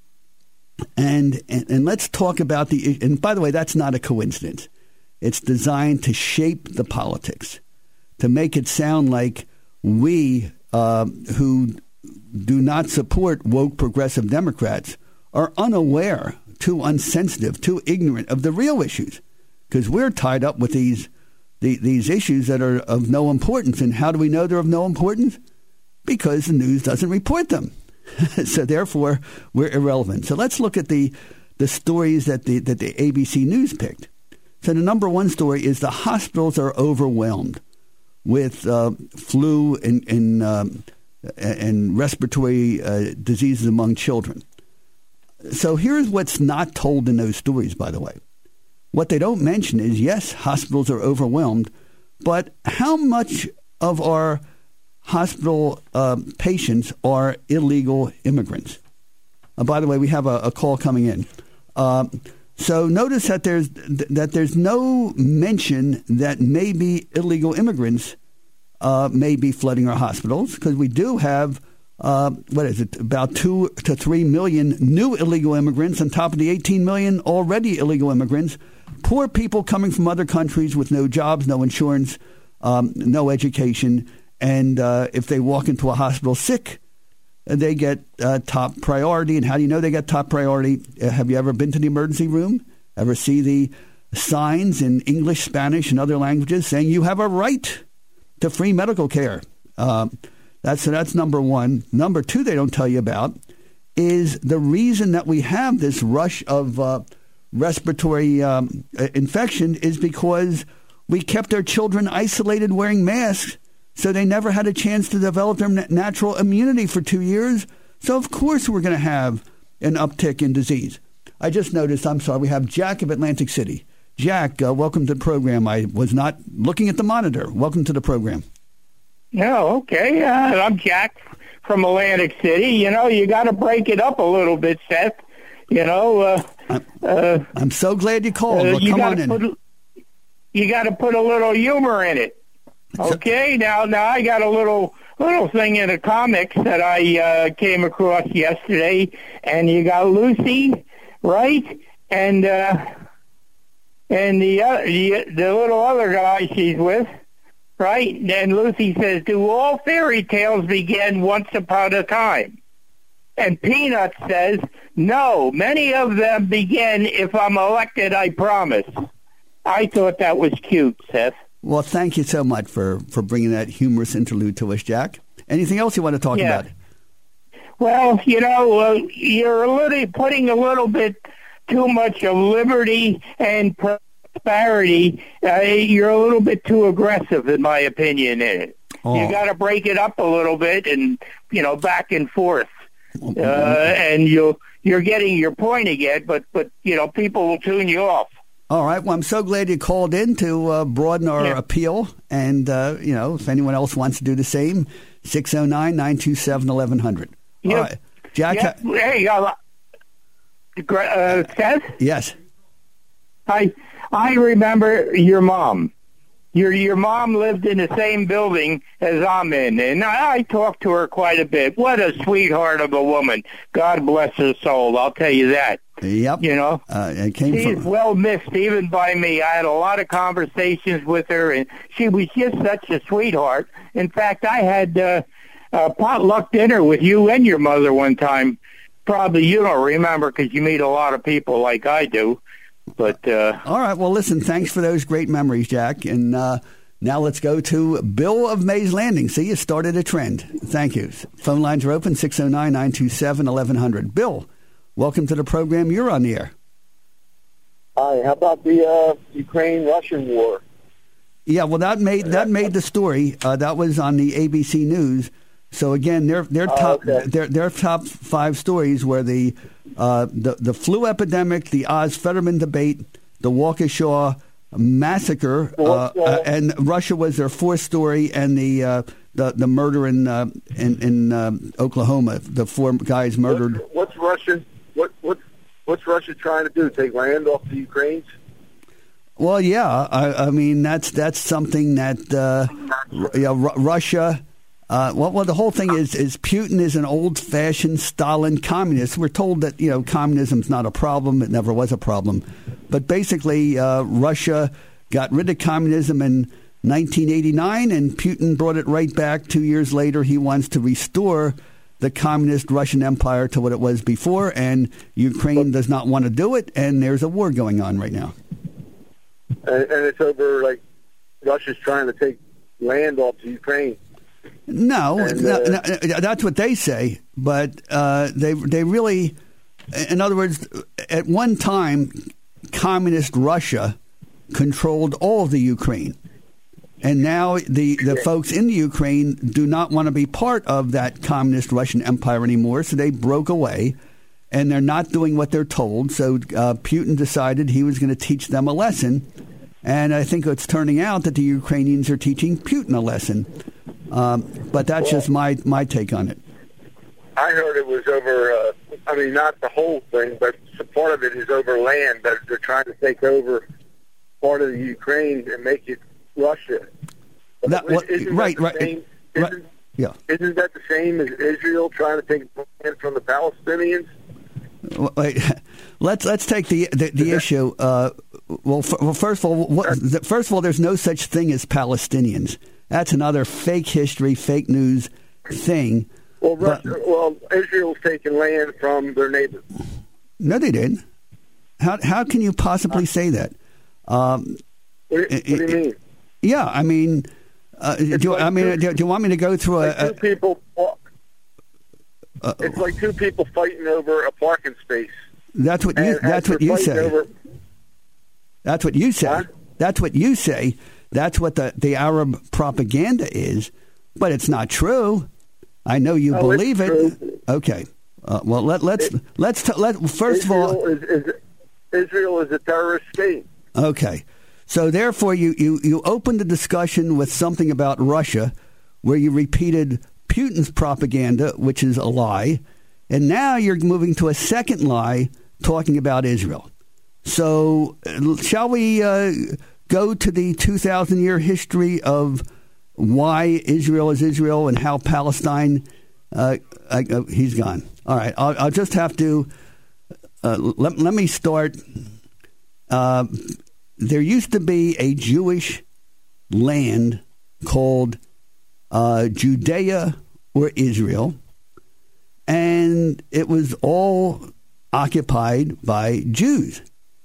And, and and let's talk about the. And by the way, that's not a coincidence. It's designed to shape the politics, to make it sound like we uh, who do not support woke progressive Democrats are unaware, too unsensitive, too ignorant of the real issues, because we're tied up with these the, these issues that are of no importance. And how do we know they're of no importance? Because the news doesn't report them. So therefore, we're irrelevant. So let's look at the the stories that the that the A B C News picked. So the number one story is the hospitals are overwhelmed with uh, flu and and, um, and respiratory uh, diseases among children. So here's what's not told in those stories, by the way. What they don't mention is, yes, hospitals are overwhelmed, but how much of our hospital uh, patients are illegal immigrants? Uh, by the way, we have a, a call coming in. Uh, so notice that there's that there's no mention that maybe illegal immigrants uh, may be flooding our hospitals, because we do have, uh, what is it, about two to three million new illegal immigrants on top of the eighteen million already illegal immigrants. Poor people coming from other countries with no jobs, no insurance, um, no education. And uh, if they walk into a hospital sick, they get uh, top priority. And how do you know they get top priority? Uh, have you ever been to the emergency room? Ever see the signs in English, Spanish, and other languages saying you have a right to free medical care? Uh, that's that's number one. Number two, they don't tell you about is the reason that we have this rush of uh, respiratory um, infection is because we kept our children isolated wearing masks, so they never had a chance to develop their natural immunity for two years. So, of course, we're going to have an uptick in disease. I just noticed, I'm sorry, we have Jack of Atlantic City. Jack, uh, welcome to the program. I was not looking at the monitor. Welcome to the program. No, okay. Uh, I'm Jack from Atlantic City. You know, you got to break it up a little bit, Seth. You know, uh, I'm, uh, I'm so glad you called. Uh, well, you come gotta on in. Put, you got to put a little humor in it. Okay, now now I got a little little thing in the comics that I uh, came across yesterday, and you got Lucy, right, and uh, and the, uh, the the little other guy she's with, right, and Lucy says, "Do all fairy tales begin once upon a time?" And Peanut says, "No, many of them begin if I'm elected, I promise." I thought that was cute, Seth. Well, thank you so much for, for bringing that humorous interlude to us, Jack. Anything else you want to talk yeah. about? Well, you know, uh, you're a little, putting a little bit too much of liberty and prosperity. Uh, you're a little bit too aggressive, in my opinion, in it. Oh. You got to break it up a little bit and, you know, back and forth. Uh, and you'll, you're getting your point again, but, but, you know, people will tune you off. All right. Well, I'm so glad you called in to uh, broaden our yeah. appeal. And, uh, you know, if anyone else wants to do the same, six oh nine, nine two seven, eleven hundred. All yep. right. Jack. Yep. Hey, uh, uh, Seth? Yes. I, I remember your mom. Your your mom lived in the same building as I'm in, and I, I talked to her quite a bit. What a sweetheart of a woman. God bless her soul, I'll tell you that. Yep. You know, uh, it came she's from... well missed even by me. I had a lot of conversations with her, and she was just such a sweetheart. In fact, I had uh, a potluck dinner with you and your mother one time. Probably you don't remember because you meet a lot of people like I do. But uh, all right. Well, listen, thanks for those great memories, Jack. And uh, now let's go to Bill of Mays Landing. See, you started a trend. Thank you. Phone lines are open, six oh nine, nine two seven, eleven hundred. Bill, welcome to the program. You're on the air. Hi. How about the uh, Ukraine-Russian war? Yeah, well, that made that made the story. Uh, that was on the A B C News. So again, their their top oh, okay. their their top five stories were the uh, the the flu epidemic, the Oz Fetterman debate, the Waukesha massacre, uh, uh, and Russia was their fourth story, and the uh, the the murder in uh, in, in uh, Oklahoma, the four guys murdered. What's, what's Russia? What what what's Russia trying to do? Take land off the Ukrainians? Well, yeah, I, I mean that's that's something that uh, you know, R- Russia. Uh, well, well, the whole thing is, is Putin is an old-fashioned Stalin communist. We're told that, you know, communism's not a problem. It never was a problem. But basically, uh, Russia got rid of communism in nineteen eighty-nine, and Putin brought it right back two years later. He wants to restore the communist Russian Empire to what it was before, and Ukraine does not want to do it, and there's a war going on right now. And, and it's over, like, Russia's trying to take land off the Ukraine. No, and, no, uh, no, that's what they say. But uh, they they really, in other words, at one time, communist Russia controlled all of the Ukraine. And now the, the yeah. folks in the Ukraine do not want to be part of that communist Russian empire anymore, so they broke away, and they're not doing what they're told. So uh, Putin decided he was going to teach them a lesson, and I think it's turning out that the Ukrainians are teaching Putin a lesson. Um, but that's well, just my, my take on it. I heard it was over, uh, I mean, not the whole thing, but part of it is over land, that they're trying to take over part of the Ukraine and make it Russia. That, what, isn't right, that right, same, right. Isn't, Yeah. Isn't that the same as Israel trying to take land from the Palestinians? Wait, let's let's take the the, the issue. Uh, well, f- well, first of all, what, the, first of all, there's no such thing as Palestinians. That's another fake history, fake news thing. Well, but, Russia, well, Israel's taking land from their neighbors. No, they didn't. How how can you possibly say that? Um, what, what do you mean? Yeah, I mean, uh, do, like I mean, two, do, do you want me to go through like a, two people? a It's like two people fighting over a parking space. That's what you. And That's what you say. Over, that's what you say. Huh? That's what you say. That's what the, the Arab propaganda is, but it's not true. I know you oh, believe it's it. True. Okay. Uh, well, let, let's it, let's t- let first Israel of all. Is, is, Israel is a terrorist state. Okay. So therefore, you, you, you opened the discussion with something about Russia, where you repeated Putin's propaganda, which is a lie, and now you're moving to a second lie, talking about Israel. So shall we uh, go to the two thousand year history of why Israel is Israel and how Palestine? Uh, uh, uh, he's gone. All right. I'll, I'll just have to uh, let, let me start. Uh, there used to be a Jewish land called uh, Judea or Israel, and it was all occupied by Jews.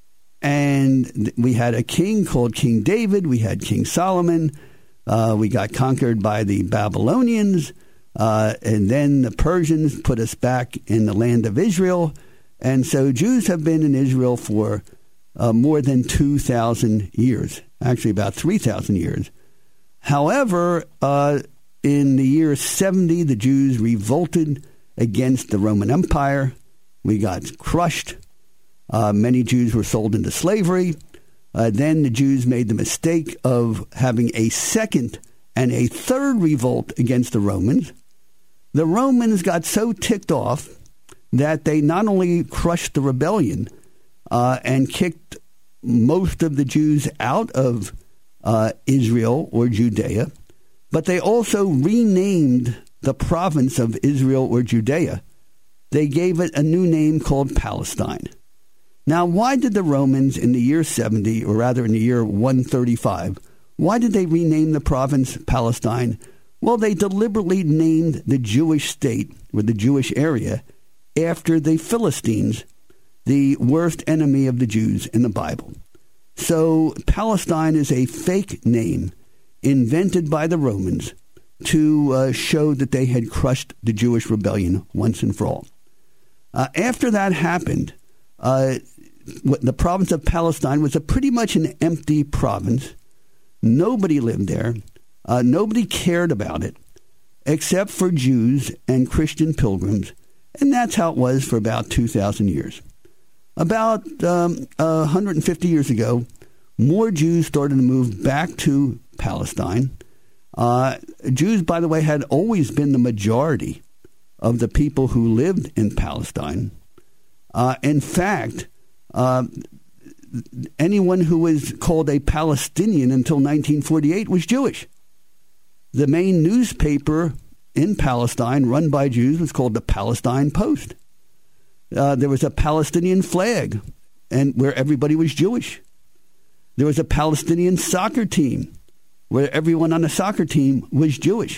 And we had a king called King David. We had King Solomon. Uh, we got conquered by the Babylonians. Uh, and then the Persians put us back in the land of Israel. And so Jews have been in Israel for uh, more than two thousand years, actually about three thousand years. However, uh, in the year seventy, the Jews revolted against the Roman Empire. We got crushed. Uh, many Jews were sold into slavery. Uh, then the Jews made the mistake of having a second and a third revolt against the Romans. The Romans got so ticked off that they not only crushed the rebellion uh, and kicked most of the Jews out of uh, Israel or Judea, but they also renamed the province of Israel or Judea. They gave it a new name called Palestine. Now, why did the Romans in the year seventy, or rather in the year one thirty-five, why did they rename the province Palestine? Well, they deliberately named the Jewish state, or the Jewish area, after the Philistines, the worst enemy of the Jews in the Bible. So Palestine is a fake name invented by the Romans to uh, show that they had crushed the Jewish rebellion once and for all. Uh, after that happened, uh, the province of Palestine was a pretty much an empty province. Nobody lived there. Uh, nobody cared about it except for Jews and Christian pilgrims. And that's how it was for about two thousand years. About um, one hundred fifty years ago, more Jews started to move back to Palestine. Uh, Jews, by the way, had always been the majority of the people who lived in Palestine. Uh, in fact, uh, anyone who was called a Palestinian until nineteen forty-eight was Jewish. The main newspaper in Palestine run by Jews was called the Palestine Post. Uh, there was a Palestinian flag, and where everybody was Jewish. There was a Palestinian soccer team where everyone on the soccer team was Jewish.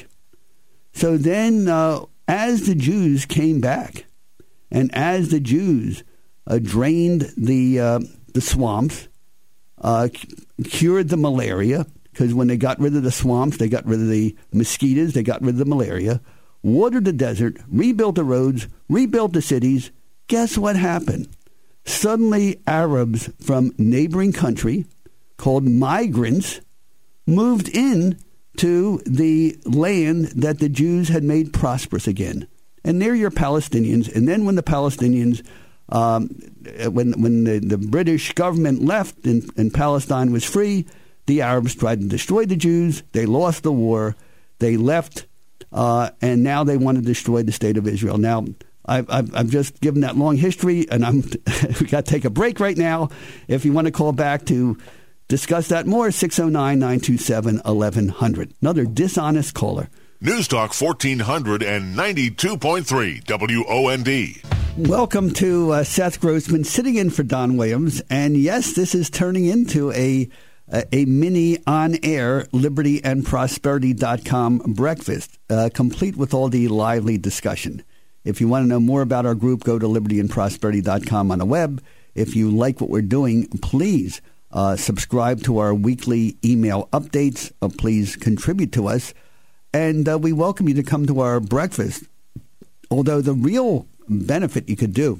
So then, uh, as the Jews came back, and as the Jews uh, drained the uh, the swamps, uh, cured the malaria, because when they got rid of the swamps, they got rid of the mosquitoes, they got rid of the malaria, watered the desert, rebuilt the roads, rebuilt the cities, guess what happened? Suddenly, Arabs from neighboring country, called migrants, moved in to the land that the Jews had made prosperous again. And they're your Palestinians. And then when the Palestinians, um, when when the, the British government left and, and Palestine was free, the Arabs tried to destroy the Jews. They lost the war. They left, uh, and now they want to destroy the state of Israel. Now, I've, I've, I've just given that long history, and I'm we got to take a break right now. If you want to call back to discuss that more. six oh nine, nine two seven, eleven hundred. Another dishonest caller. News Talk fourteen ninety-two point three W O N D. Welcome to uh, Seth Grossman sitting in for Don Williams. And yes, this is turning into a a, a mini on-air liberty and prosperity dot com breakfast, uh, complete with all the lively discussion. If you want to know more about our group, go to liberty and prosperity dot com on the web. If you like what we're doing, please uh, subscribe to our weekly email updates. Uh, please contribute to us. And uh, we welcome you to come to our breakfast. Although the real benefit you could do,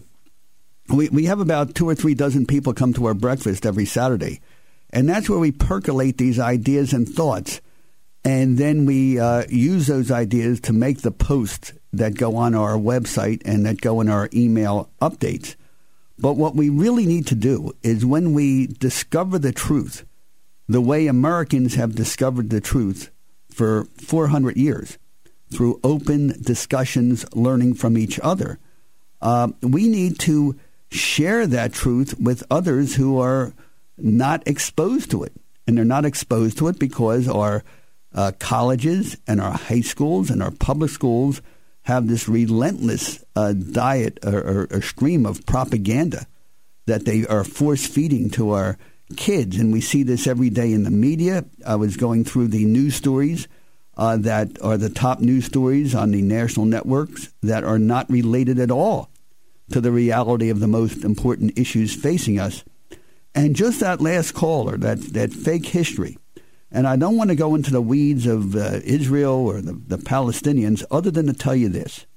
we, we have about two or three dozen people come to our breakfast every Saturday. And that's where we percolate these ideas and thoughts. And then we uh, use those ideas to make the posts that go on our website and that go in our email updates. But what we really need to do is when we discover the truth, the way Americans have discovered the truth for four hundred years, through open discussions, learning from each other, uh, we need to share that truth with others who are not exposed to it. And they're not exposed to it because our uh, colleges and our high schools and our public schools have this relentless uh, diet or, or, or stream of propaganda that they are force-feeding to our kids. And we see this every day in the media. I was going through the news stories uh, that are the top news stories on the national networks that are not related at all to the reality of the most important issues facing us. And just that last caller, that, that fake history, and I don't want to go into the weeds of uh, Israel or the, the Palestinians other than to tell you this.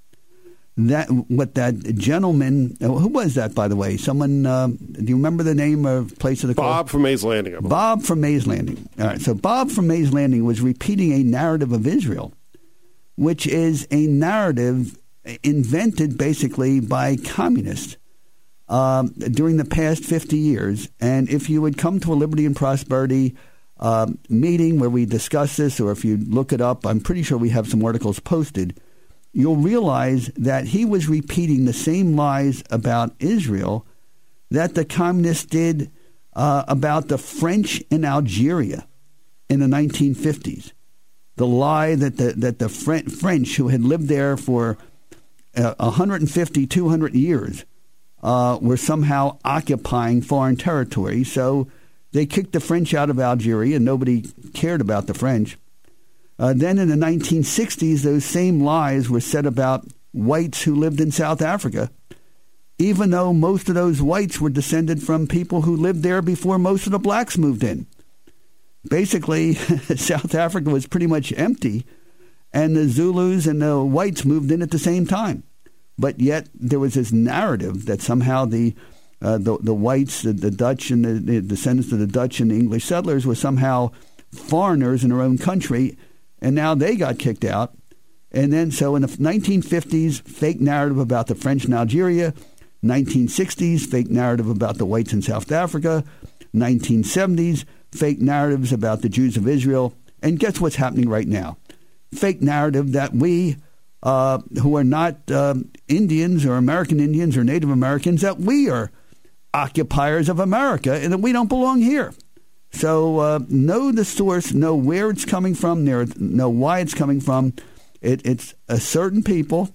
That what that gentleman, who was that, by the way? Someone, uh, do you remember the name or place of the call? Bob from Mays Landing. Bob from Mays Landing. All right, so Bob from Mays Landing was repeating a narrative of Israel, which is a narrative invented basically by communists um, during the past fifty years. And if you would come to a Liberty and Prosperity uh, meeting where we discuss this, or if you look it up, I'm pretty sure we have some articles posted, you'll realize that he was repeating the same lies about Israel that the communists did uh, about the French in Algeria in the nineteen fifties. The lie that the, that the French, who had lived there for uh, one hundred fifty, two hundred years, uh, were somehow occupying foreign territory. So they kicked the French out of Algeria, and nobody cared about the French. Uh, then in the nineteen sixties, those same lies were said about whites who lived in South Africa, even though most of those whites were descended from people who lived there before most of the blacks moved in. Basically, South Africa was pretty much empty, and the Zulus and the whites moved in at the same time. But yet there was this narrative that somehow the uh, the, the whites, the, the Dutch, and the, the descendants of the Dutch and the English settlers were somehow foreigners in their own country, and now they got kicked out. And then so in the nineteen fifties, fake narrative about the French in Algeria. nineteen sixties, fake narrative about the whites in South Africa. nineteen seventies, fake narratives about the Jews of Israel. And guess what's happening right now? Fake narrative that we, uh, who are not um, Indians or American Indians or Native Americans, that we are occupiers of America and that we don't belong here. So uh, know the source, know where it's coming from, know why it's coming from. It, it's a certain people.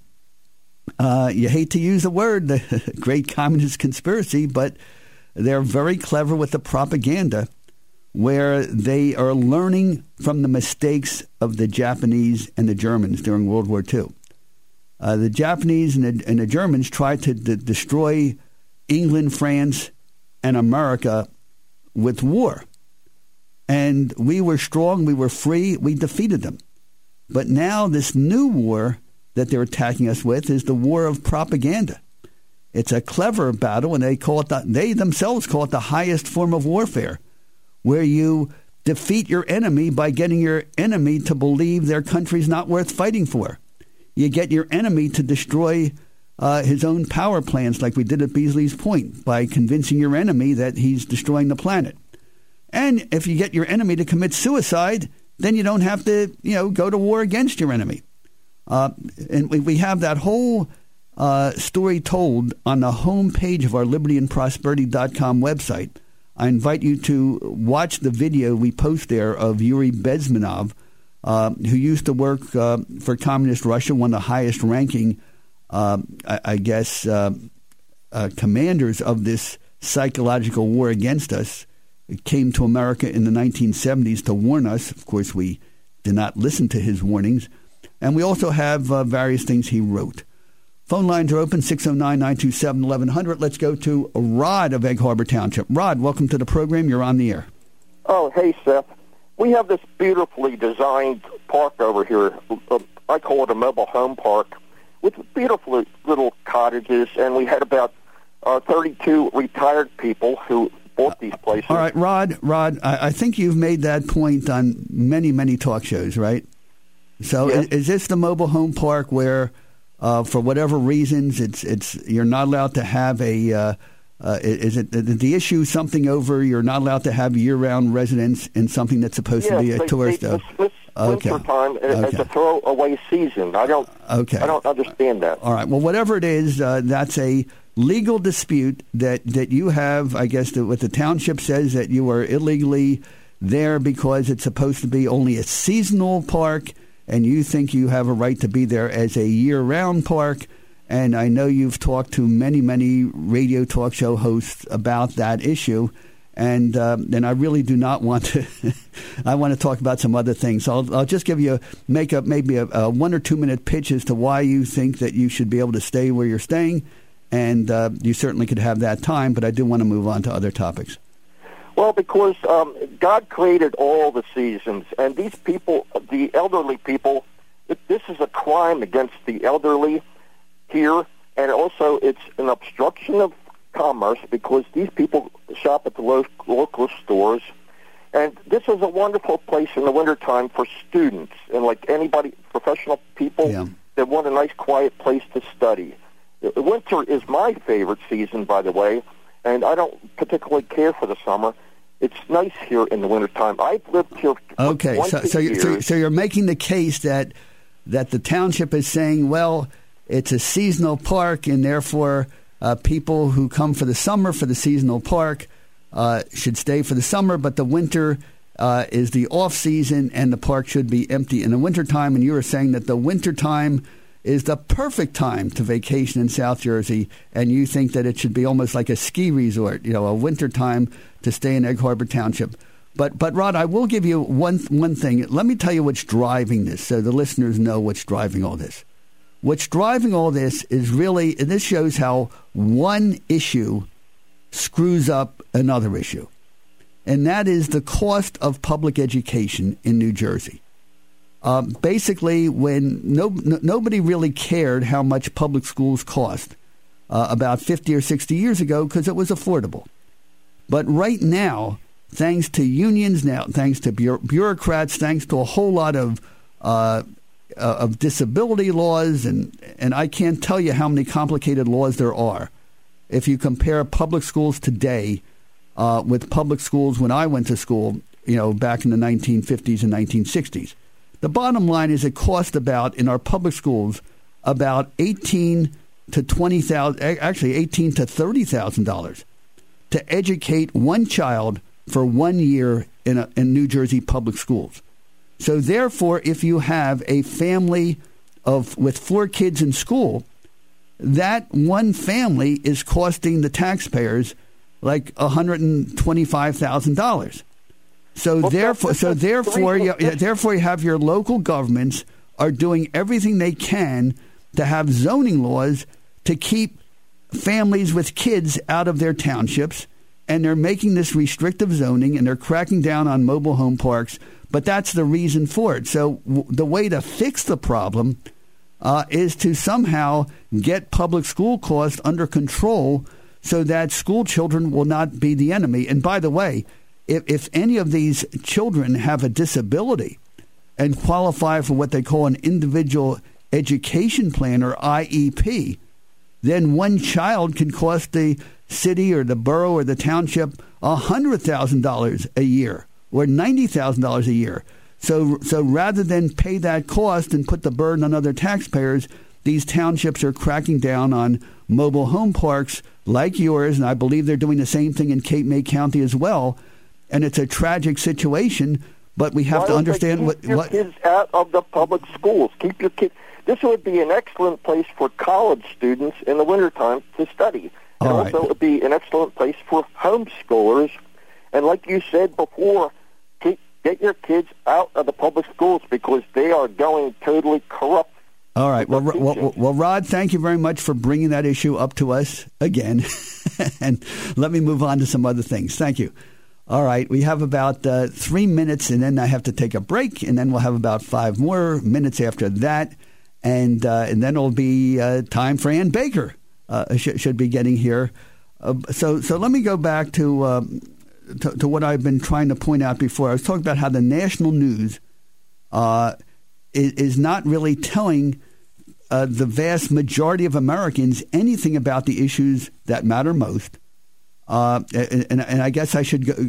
Uh, you hate to use the word, the great communist conspiracy, but they're very clever with the propaganda, where they are learning from the mistakes of the Japanese and the Germans during World War Two. Uh, the Japanese and the, and the Germans tried to d- destroy England, France, and America with war. And we were strong, we were free, we defeated them. But now this new war that they're attacking us with is the war of propaganda. It's a clever battle, and they call it the, they themselves call it the highest form of warfare, where you defeat your enemy by getting your enemy to believe their country's not worth fighting for. You get your enemy to destroy uh, his own power plants, like we did at Beasley's Point, by convincing your enemy that he's destroying the planet. And if you get your enemy to commit suicide, then you don't have to, you know, go to war against your enemy. Uh, and we, we have that whole uh, story told on the home page of our liberty and prosperity dot com website. I invite you to watch the video we post there of Yuri Bezmenov, uh, who used to work uh, for Communist Russia, one of the highest ranking, uh, I, I guess, uh, uh, commanders of this psychological war against us. It came to America in the nineteen seventies to warn us. Of course, we did not listen to his warnings. And we also have uh, various things he wrote. Phone lines are open, six oh nine, nine two seven, eleven hundred. Let's go to Rod of Egg Harbor Township. Rod, welcome to the program. You're on the air. Oh, hey, Seth. We have this beautifully designed park over here. Uh, I call it a mobile home park with beautiful little cottages, and we had about uh, thirty-two retired people who bought these places. All right, Rod, Rod, I, I think you've made that point on many, many talk shows, right? So yes. is, is this the mobile home park where, uh, for whatever reasons, it's it's you're not allowed to have a, uh, uh, is it the issue something over you're not allowed to have year-round residence in something that's supposed yes, to be a they, tourist? They dismiss okay. winter time as okay. a throwaway season. I don't, okay. I don't understand that. All right, well, whatever it is, uh, that's a legal dispute that, that you have. I guess that what the township says that you are illegally there because it's supposed to be only a seasonal park, and you think you have a right to be there as a year-round park. And I know you've talked to many, many radio talk show hosts about that issue, and um, and I really do not want to. I want to talk about some other things. So I'll, I'll just give you a, make up maybe a, a one or two minute pitch as to why you think that you should be able to stay where you're staying. And uh, you certainly could have that time, but I do want to move on to other topics. Well, because um, God created all the seasons, and these people, the elderly people, it, this is a crime against the elderly here, and also it's an obstruction of commerce because these people shop at the lo- local stores, and this is a wonderful place in the wintertime for students and like anybody, professional people yeah. that want a nice quiet place to study. Winter is my favorite season, by the way, and I don't particularly care for the summer. It's nice here in the wintertime. I've lived here for okay, twenty so so you're, so years. so you're making the case that that the township is saying, well, it's a seasonal park, and therefore uh, people who come for the summer for the seasonal park uh, should stay for the summer, but the winter uh, is the off season, and the park should be empty in the wintertime. And you were saying that the wintertime is the perfect time to vacation in South Jersey, and you think that it should be almost like a ski resort, you know, a winter time to stay in Egg Harbor Township. But, but Rod, I will give you one one thing. Let me tell you what's driving this so the listeners know what's driving all this. What's driving all this is really, and this shows how one issue screws up another issue, and that is the cost of public education in New Jersey. Uh, basically, when no, no, nobody really cared how much public schools cost uh, about fifty or sixty years ago because it was affordable. But right now, thanks to unions now, thanks to bu- bureaucrats, thanks to a whole lot of uh, uh, of disability laws, and, and I can't tell you how many complicated laws there are. If you compare public schools today uh, with public schools when I went to school, you know, back in the nineteen fifties and nineteen sixties. The bottom line is it cost about, in our public schools, about eighteen to twenty thousand, actually eighteen to thirty thousand dollars to educate one child for one year in a, in New Jersey public schools. So therefore, if you have a family of with four kids in school, that one family is costing the taxpayers like one hundred twenty-five thousand dollars. So well, therefore, so therefore, you, you, therefore, you have your local governments are doing everything they can to have zoning laws to keep families with kids out of their townships, and they're making this restrictive zoning, and they're cracking down on mobile home parks. But that's the reason for it. So w- the way to fix the problem uh, is to somehow get public school costs under control, so that school children will not be the enemy. And by the way, If, if any of these children have a disability and qualify for what they call an individual education plan or I E P, then one child can cost the city or the borough or the township one hundred thousand dollars a year or ninety thousand dollars a year. So, so rather than pay that cost and put the burden on other taxpayers, these townships are cracking down on mobile home parks like yours, and I believe they're doing the same thing in Cape May County as well. And it's a tragic situation, but we have Why to understand keep what... your what kids out of the public schools. Keep your kids... This would be an excellent place for college students in the wintertime to study. And All also right. it would be an excellent place for homeschoolers. And like you said before, keep, get your kids out of the public schools because they are going totally corrupt. All right. Well, well, well, Rod, thank you very much for bringing that issue up to us again. And let me move on to some other things. Thank you. All right. We have about uh, three minutes, and then I have to take a break, and then we'll have about five more minutes after that. And uh, and then it'll be uh, time for Ann Baker. Uh, sh- should be getting here. Uh, so so let me go back to, uh, to to what I've been trying to point out before. I was talking about how the national news uh, is, is not really telling uh, the vast majority of Americans anything about the issues that matter most. Uh, and, and, and I guess I should go,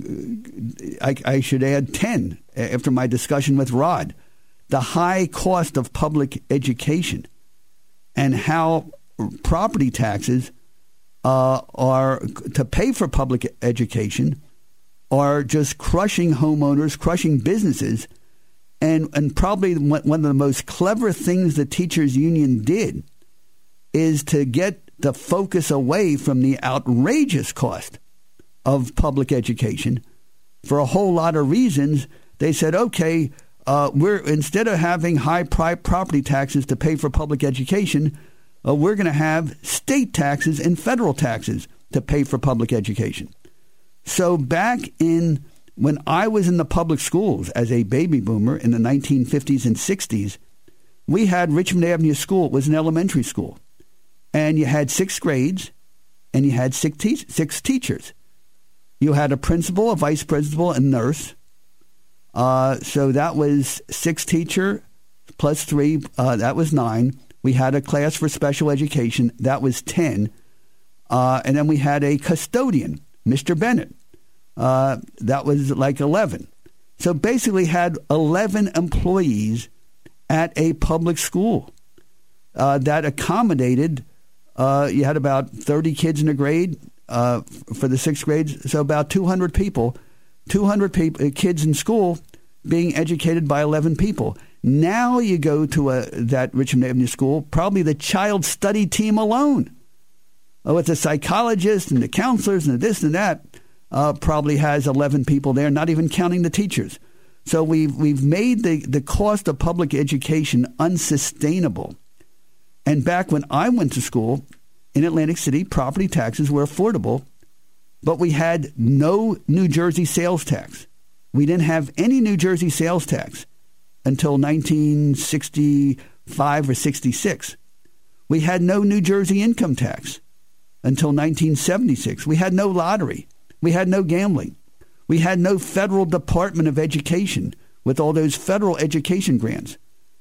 I, I should add ten after my discussion with Rod. The high cost of public education and how property taxes uh, are to pay for public education are just crushing homeowners, crushing businesses. And, and probably one of the most clever things the teachers union did is to get the focus away from the outrageous cost of public education. For a whole lot of reasons, they said, okay, uh, we're instead of having high pri- property taxes to pay for public education, uh, we're going to have state taxes and federal taxes to pay for public education. So back in when I was in the public schools as a baby boomer in the nineteen fifties and sixties, we had Richmond Avenue School. It was an elementary school. And you had six grades, and you had six, te- six teachers. You had a principal, a vice principal, and nurse. Uh, so that was six teacher plus three. Uh, that was nine. We had a class for special education. That was ten. Uh, and then we had a custodian, Mister Bennett. Uh, that was like eleven. So basically had eleven employees at a public school uh, that accommodated... Uh, you had about thirty kids in a grade uh, for the sixth grades, so about two hundred people, two hundred people, kids in school being educated by eleven people. Now you go to a, that Richmond Avenue School, probably the child study team alone, uh, with the psychologists and the counselors and the this and that, uh, probably has eleven people there, not even counting the teachers. So we've, we've made the, the cost of public education unsustainable. And back when I went to school in Atlantic City, property taxes were affordable, but we had no New Jersey sales tax. We didn't have any New Jersey sales tax until nineteen sixty-five or sixty-six. We had no New Jersey income tax until nineteen seventy-six. We had no lottery. We had no gambling. We had no federal Department of Education with all those federal education grants.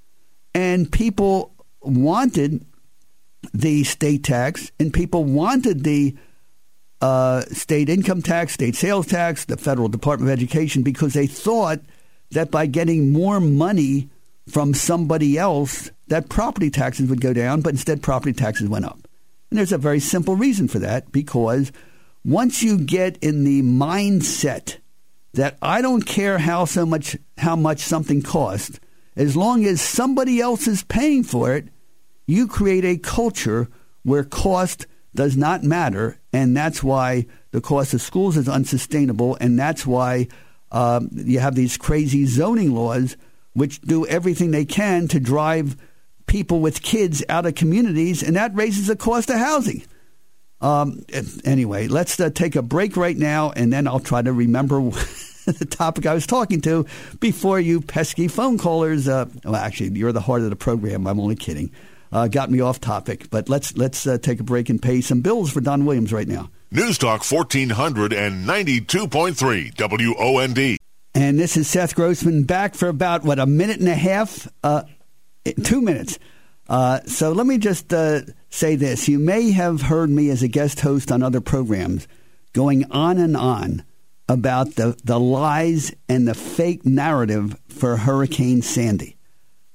And people wanted the state tax, and people wanted the uh, state income tax, state sales tax, the federal Department of Education, because they thought that by getting more money from somebody else, that property taxes would go down, but instead property taxes went up. And there's a very simple reason for that, because once you get in the mindset that I don't care how so much how much something costs, as long as somebody else is paying for it, you create a culture where cost does not matter, and that's why the cost of schools is unsustainable, and that's why um, you have these crazy zoning laws which do everything they can to drive people with kids out of communities, and that raises the cost of housing. Um, anyway, let's uh, take a break right now, and then I'll try to remember the topic I was talking to before you pesky phone callers. Uh, well, actually, you're the heart of the program. I'm only kidding. Uh, got me off topic, but let's let's uh, take a break and pay some bills for Don Williams right now. News Talk fourteen ninety-two point three W O N D. And this is Seth Grossman back for about, what, a minute and a half? Uh, two minutes. Uh, so let me just uh, say this. You may have heard me as a guest host on other programs going on and on about the, the lies and the fake narrative for Hurricane Sandy.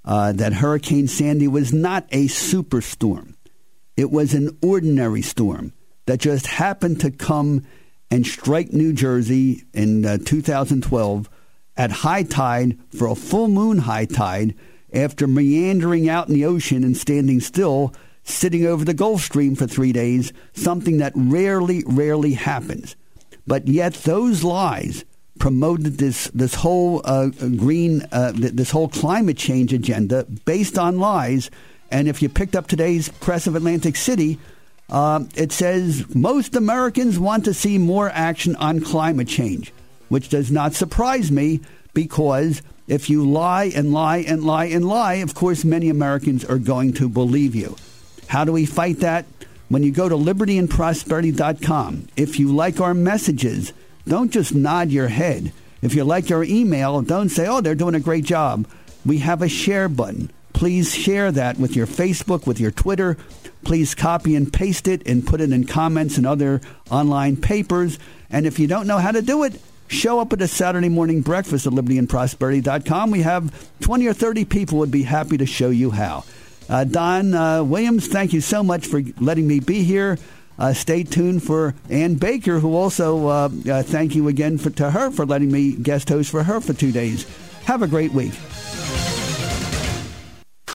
uh, that Hurricane Sandy was not a superstorm. It was an ordinary storm that just happened to come and strike New Jersey in uh, two thousand twelve at high tide for a full moon high tide after meandering out in the ocean and standing still, sitting over the Gulf Stream for three days, something that rarely, rarely happens. But yet those lies promoted this this whole uh, green, uh, this whole climate change agenda based on lies. And if you picked up today's Press of Atlantic City, uh, it says most Americans want to see more action on climate change, which does not surprise me because if you lie and lie and lie and lie, of course, many Americans are going to believe you. How do we fight that? When you go to liberty and prosperity dot com, if you like our messages, don't just nod your head. If you like our email, don't say, oh, they're doing a great job. We have a share button. Please share that with your Facebook, with your Twitter. Please copy and paste it and put it in comments and other online papers. And if you don't know how to do it, show up at a Saturday morning breakfast at liberty and prosperity dot com. We have twenty or thirty people would be happy to show you how. Uh, Don uh, Williams, thank you so much for letting me be here. Uh, stay tuned for Ann Baker, who also uh, uh, thank you again for, to her for letting me guest host for her for two days. Have a great week.